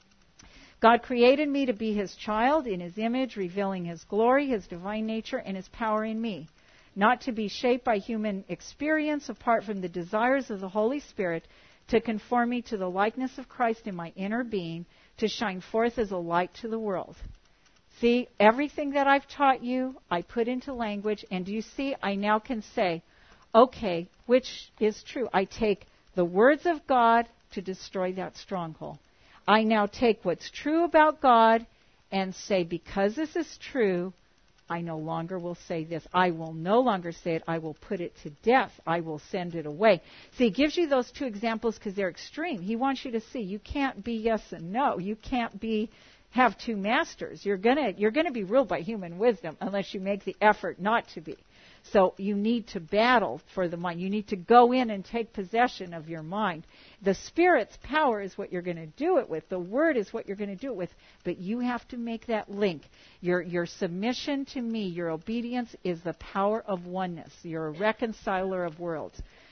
God created me to be His child in His image, revealing His glory, His divine nature, and His power in me. Not to be shaped by human experience apart from the desires of the Holy Spirit, to conform me to the likeness of Christ in my inner being, to shine forth as a light to the world. See, everything that I've taught you, I put into language, and do you see, I now can say, okay, which is true? I take the words of God to destroy that stronghold. I now take what's true about God and say, because this is true, I no longer will say this. I will no longer say it. I will put it to death. I will send it away. See, He gives you those two examples because they're extreme. He wants you to see you can't be yes and no. You can't have two masters. You're gonna be ruled by human wisdom unless you make the effort not to be. So you need to battle for the mind. You need to go in and take possession of your mind. The Spirit's power is what you're going to do it with. The Word is what you're going to do it with. But you have to make that link. Your submission to me, your obedience is the power of oneness. You're a reconciler of worlds.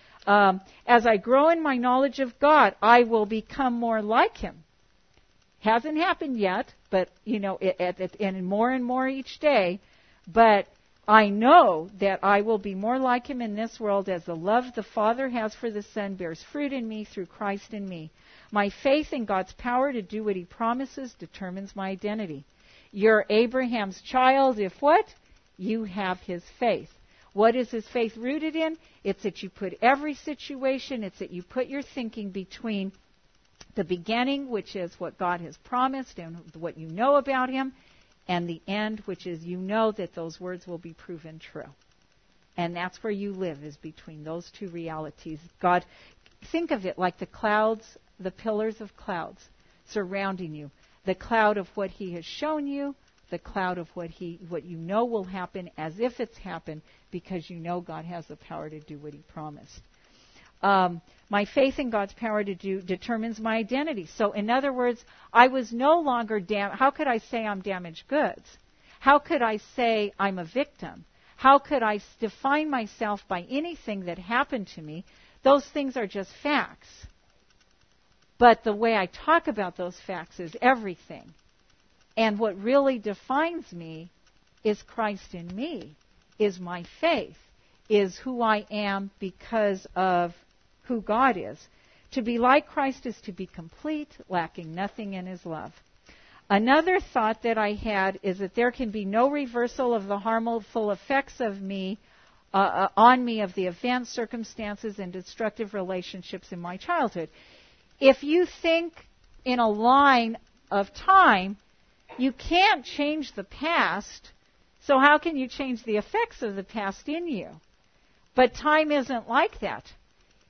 As I grow in my knowledge of God, I will become more like Him. Hasn't happened yet, but, and more and more each day. But I know that I will be more like Him in this world as the love the Father has for the Son bears fruit in me through Christ in me. My faith in God's power to do what He promises determines my identity. You're Abraham's child if what? You have his faith. What is his faith rooted in? It's that you put every situation, it's that you put your thinking between the beginning, which is what God has promised and what you know about Him, and the end, which is you know that those words will be proven true. And that's where you live, is between those two realities. God, think of it like the clouds, the pillars of clouds surrounding you. The cloud of what He has shown you, the cloud of what you know will happen as if it's happened, because you know God has the power to do what He promised. My faith in God's power to do determines my identity. So, in other words, I was no longer how could I say I'm damaged goods? How could I say I'm a victim? How could I define myself by anything that happened to me? Those things are just facts. But the way I talk about those facts is everything. And what really defines me is Christ in me, is my faith, is who I am because of who God is. To be like Christ is to be complete, lacking nothing in His love. Another thought that I had is that there can be no reversal of the harmful effects of me, on me, of the events, circumstances, and destructive relationships in my childhood. If you think in a line of time, you can't change the past, so how can you change the effects of the past in you? But time isn't like that.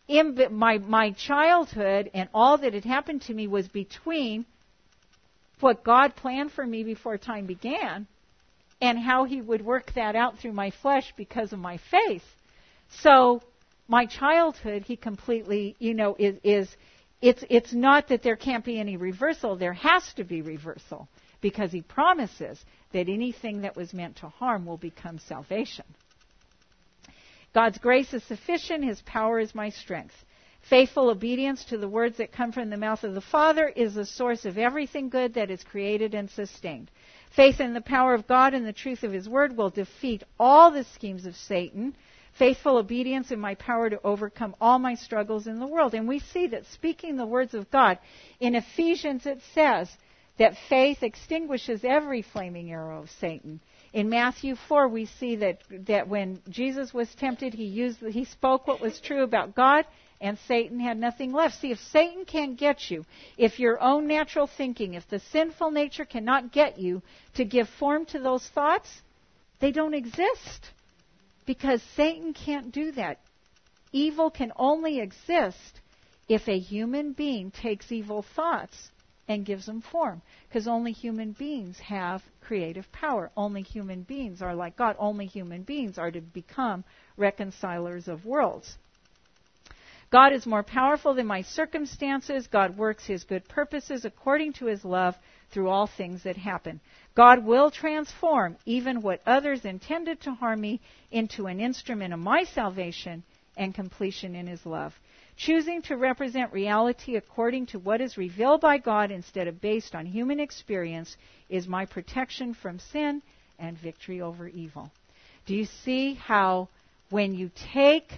my childhood and all that had happened to me was between what God planned for me before time began and how He would work that out through my flesh because of my faith. So my childhood, He completely, it's not that there can't be any reversal. There has to be reversal because He promises that anything that was meant to harm will become salvation. God's grace is sufficient. His power is my strength. Faithful obedience to the words that come from the mouth of the Father is the source of everything good that is created and sustained. Faith in the power of God and the truth of His Word will defeat all the schemes of Satan. Faithful obedience in my power to overcome all my struggles in the world. And we see that speaking the words of God, in Ephesians it says that faith extinguishes every flaming arrow of Satan. In Matthew 4 we see that when Jesus was tempted, he spoke what was true about God, and Satan had nothing left. See, if Satan can't get you, if your own natural thinking, if the sinful nature cannot get you to give form to those thoughts, they don't exist. Because Satan can't do that. Evil can only exist if a human being takes evil thoughts and gives them form. Because only human beings have creative power. Only human beings are like God. Only human beings are to become reconcilers of worlds. God is more powerful than my circumstances. God works His good purposes according to His love through all things that happen. God will transform even what others intended to harm me into an instrument of my salvation and completion in His love. Choosing to represent reality according to what is revealed by God instead of based on human experience is my protection from sin and victory over evil. Do you see how when you take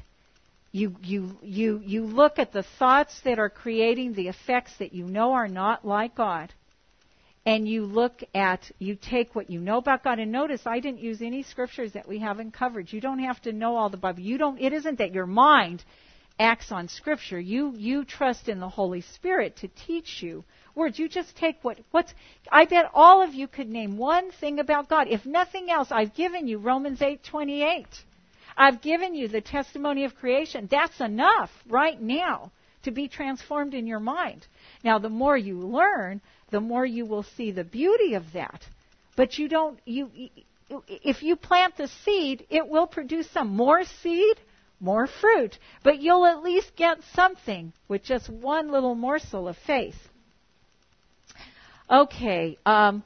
You look at the thoughts that are creating the effects that you know are not like God, and you take what you know about God. And notice, I didn't use any scriptures that we haven't covered. You don't have to know all the Bible. It isn't that your mind acts on Scripture. You trust in the Holy Spirit to teach you words. You just take I bet all of you could name one thing about God. If nothing else, I've given you Romans 8:28. I've given you the testimony of creation. That's enough right now to be transformed in your mind. Now, the more you learn, the more you will see the beauty of that. But if you plant the seed, it will produce some more seed, more fruit. But you'll at least get something with just one little morsel of faith. Okay,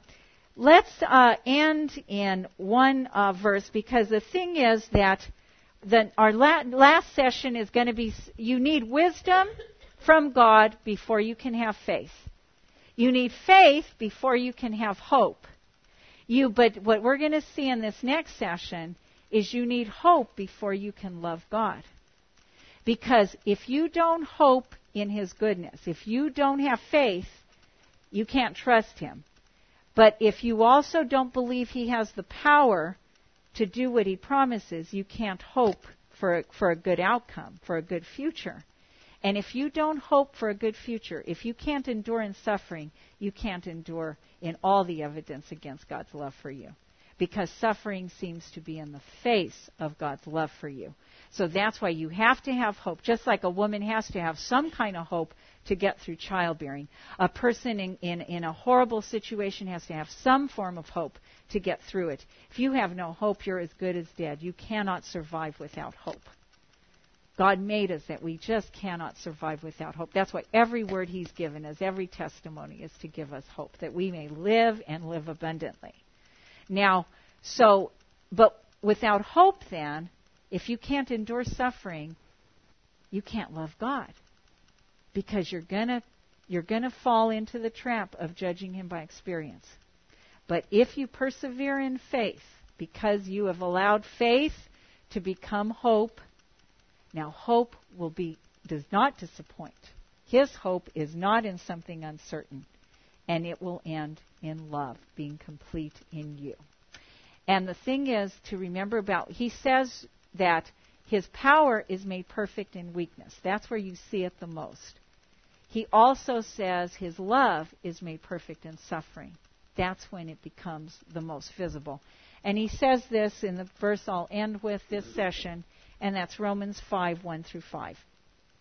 let's end in one verse, because the thing is that our last session is going to be, you need wisdom from God before you can have faith. You need faith before you can have hope. But what we're going to see in this next session is you need hope before you can love God. Because if you don't hope in His goodness, if you don't have faith, you can't trust Him. But if you also don't believe He has the power to do what He promises, you can't hope for a good outcome, for a good future. And if you don't hope for a good future, if you can't endure in suffering, you can't endure in all the evidence against God's love for you. Because suffering seems to be in the face of God's love for you. So that's why you have to have hope. Just like a woman has to have some kind of hope to get through childbearing. A person in a horrible situation has to have some form of hope to get through it. If you have no hope, you're as good as dead. You cannot survive without hope. God made us that we just cannot survive without hope. That's why every word He's given us, every testimony, is to give us hope, that we may live and live abundantly. Now, but without hope then, if you can't endure suffering, you can't love God. Because you're gonna fall into the trap of judging Him by experience. But if you persevere in faith, because you have allowed faith to become hope, now hope does not disappoint. His hope is not in something uncertain, and it will end in love being complete in you. And the thing is to remember He says that His power is made perfect in weakness. That's where you see it the most. He also says His love is made perfect in suffering. That's when it becomes the most visible. And He says this in the verse I'll end with this session, and that's Romans 5:1-5.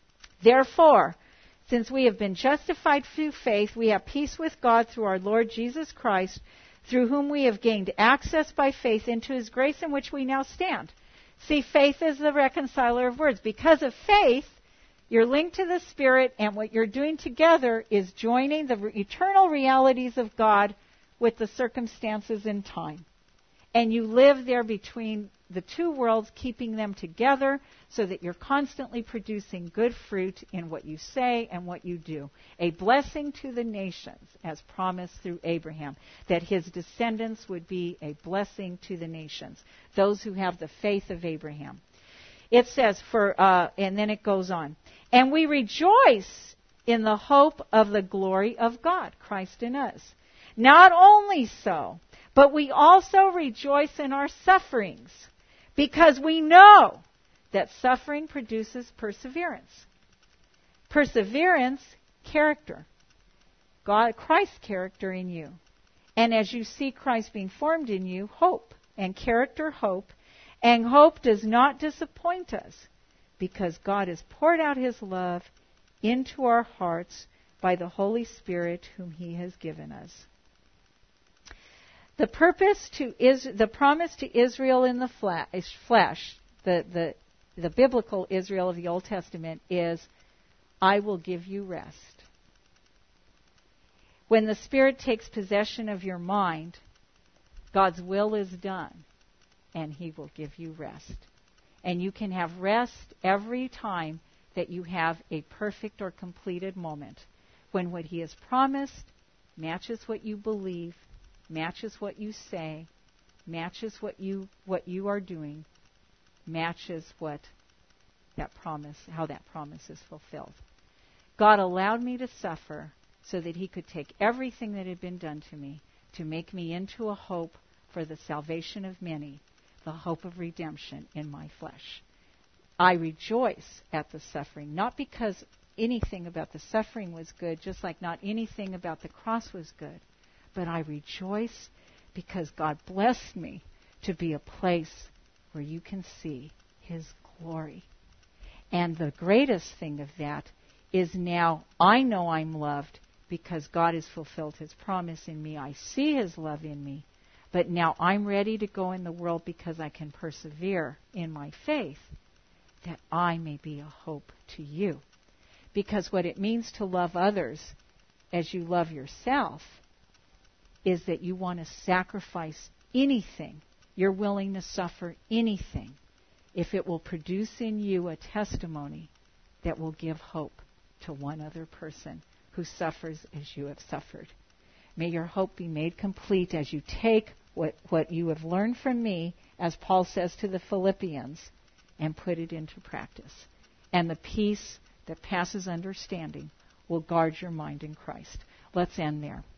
Therefore, since we have been justified through faith, we have peace with God through our Lord Jesus Christ, through whom we have gained access by faith into His grace in which we now stand. See, faith is the reconciler of words. Because of faith, you're linked to the Spirit, and what you're doing together is joining the eternal realities of God with the circumstances in time. And you live there between the two worlds, keeping them together so that you're constantly producing good fruit in what you say and what you do. A blessing to the nations, as promised through Abraham, that his descendants would be a blessing to the nations, those who have the faith of Abraham. It says, and then it goes on, and we rejoice in the hope of the glory of God, Christ in us. Not only so, but we also rejoice in our sufferings, because we know that suffering produces perseverance. Perseverance, character. Christ's character in you. And as you see Christ being formed in you, hope. And character, hope. And hope does not disappoint us, because God has poured out His love into our hearts by the Holy Spirit whom He has given us. The promise to Israel in the flesh, the biblical Israel of the Old Testament, is, I will give you rest. When the Spirit takes possession of your mind, God's will is done, and He will give you rest. And you can have rest every time that you have a perfect or completed moment, when what He has promised matches what you believe, matches what you say, matches what you are doing, matches what that promise, how that promise is fulfilled. God allowed me to suffer so that He could take everything that had been done to me to make me into a hope for the salvation of many, the hope of redemption in my flesh. I rejoice at the suffering, not because anything about the suffering was good, just like not anything about the cross was good, but I rejoice because God blessed me to be a place where you can see His glory. And the greatest thing of that is now I know I'm loved because God has fulfilled His promise in me. I see His love in me. But now I'm ready to go in the world because I can persevere in my faith, that I may be a hope to you. Because what it means to love others as you love yourself is that you want to sacrifice anything. You're willing to suffer anything if it will produce in you a testimony that will give hope to one other person who suffers as you have suffered. May your hope be made complete as you take what you have learned from me, as Paul says to the Philippians, and put it into practice. And the peace that passes understanding will guard your mind in Christ. Let's end there.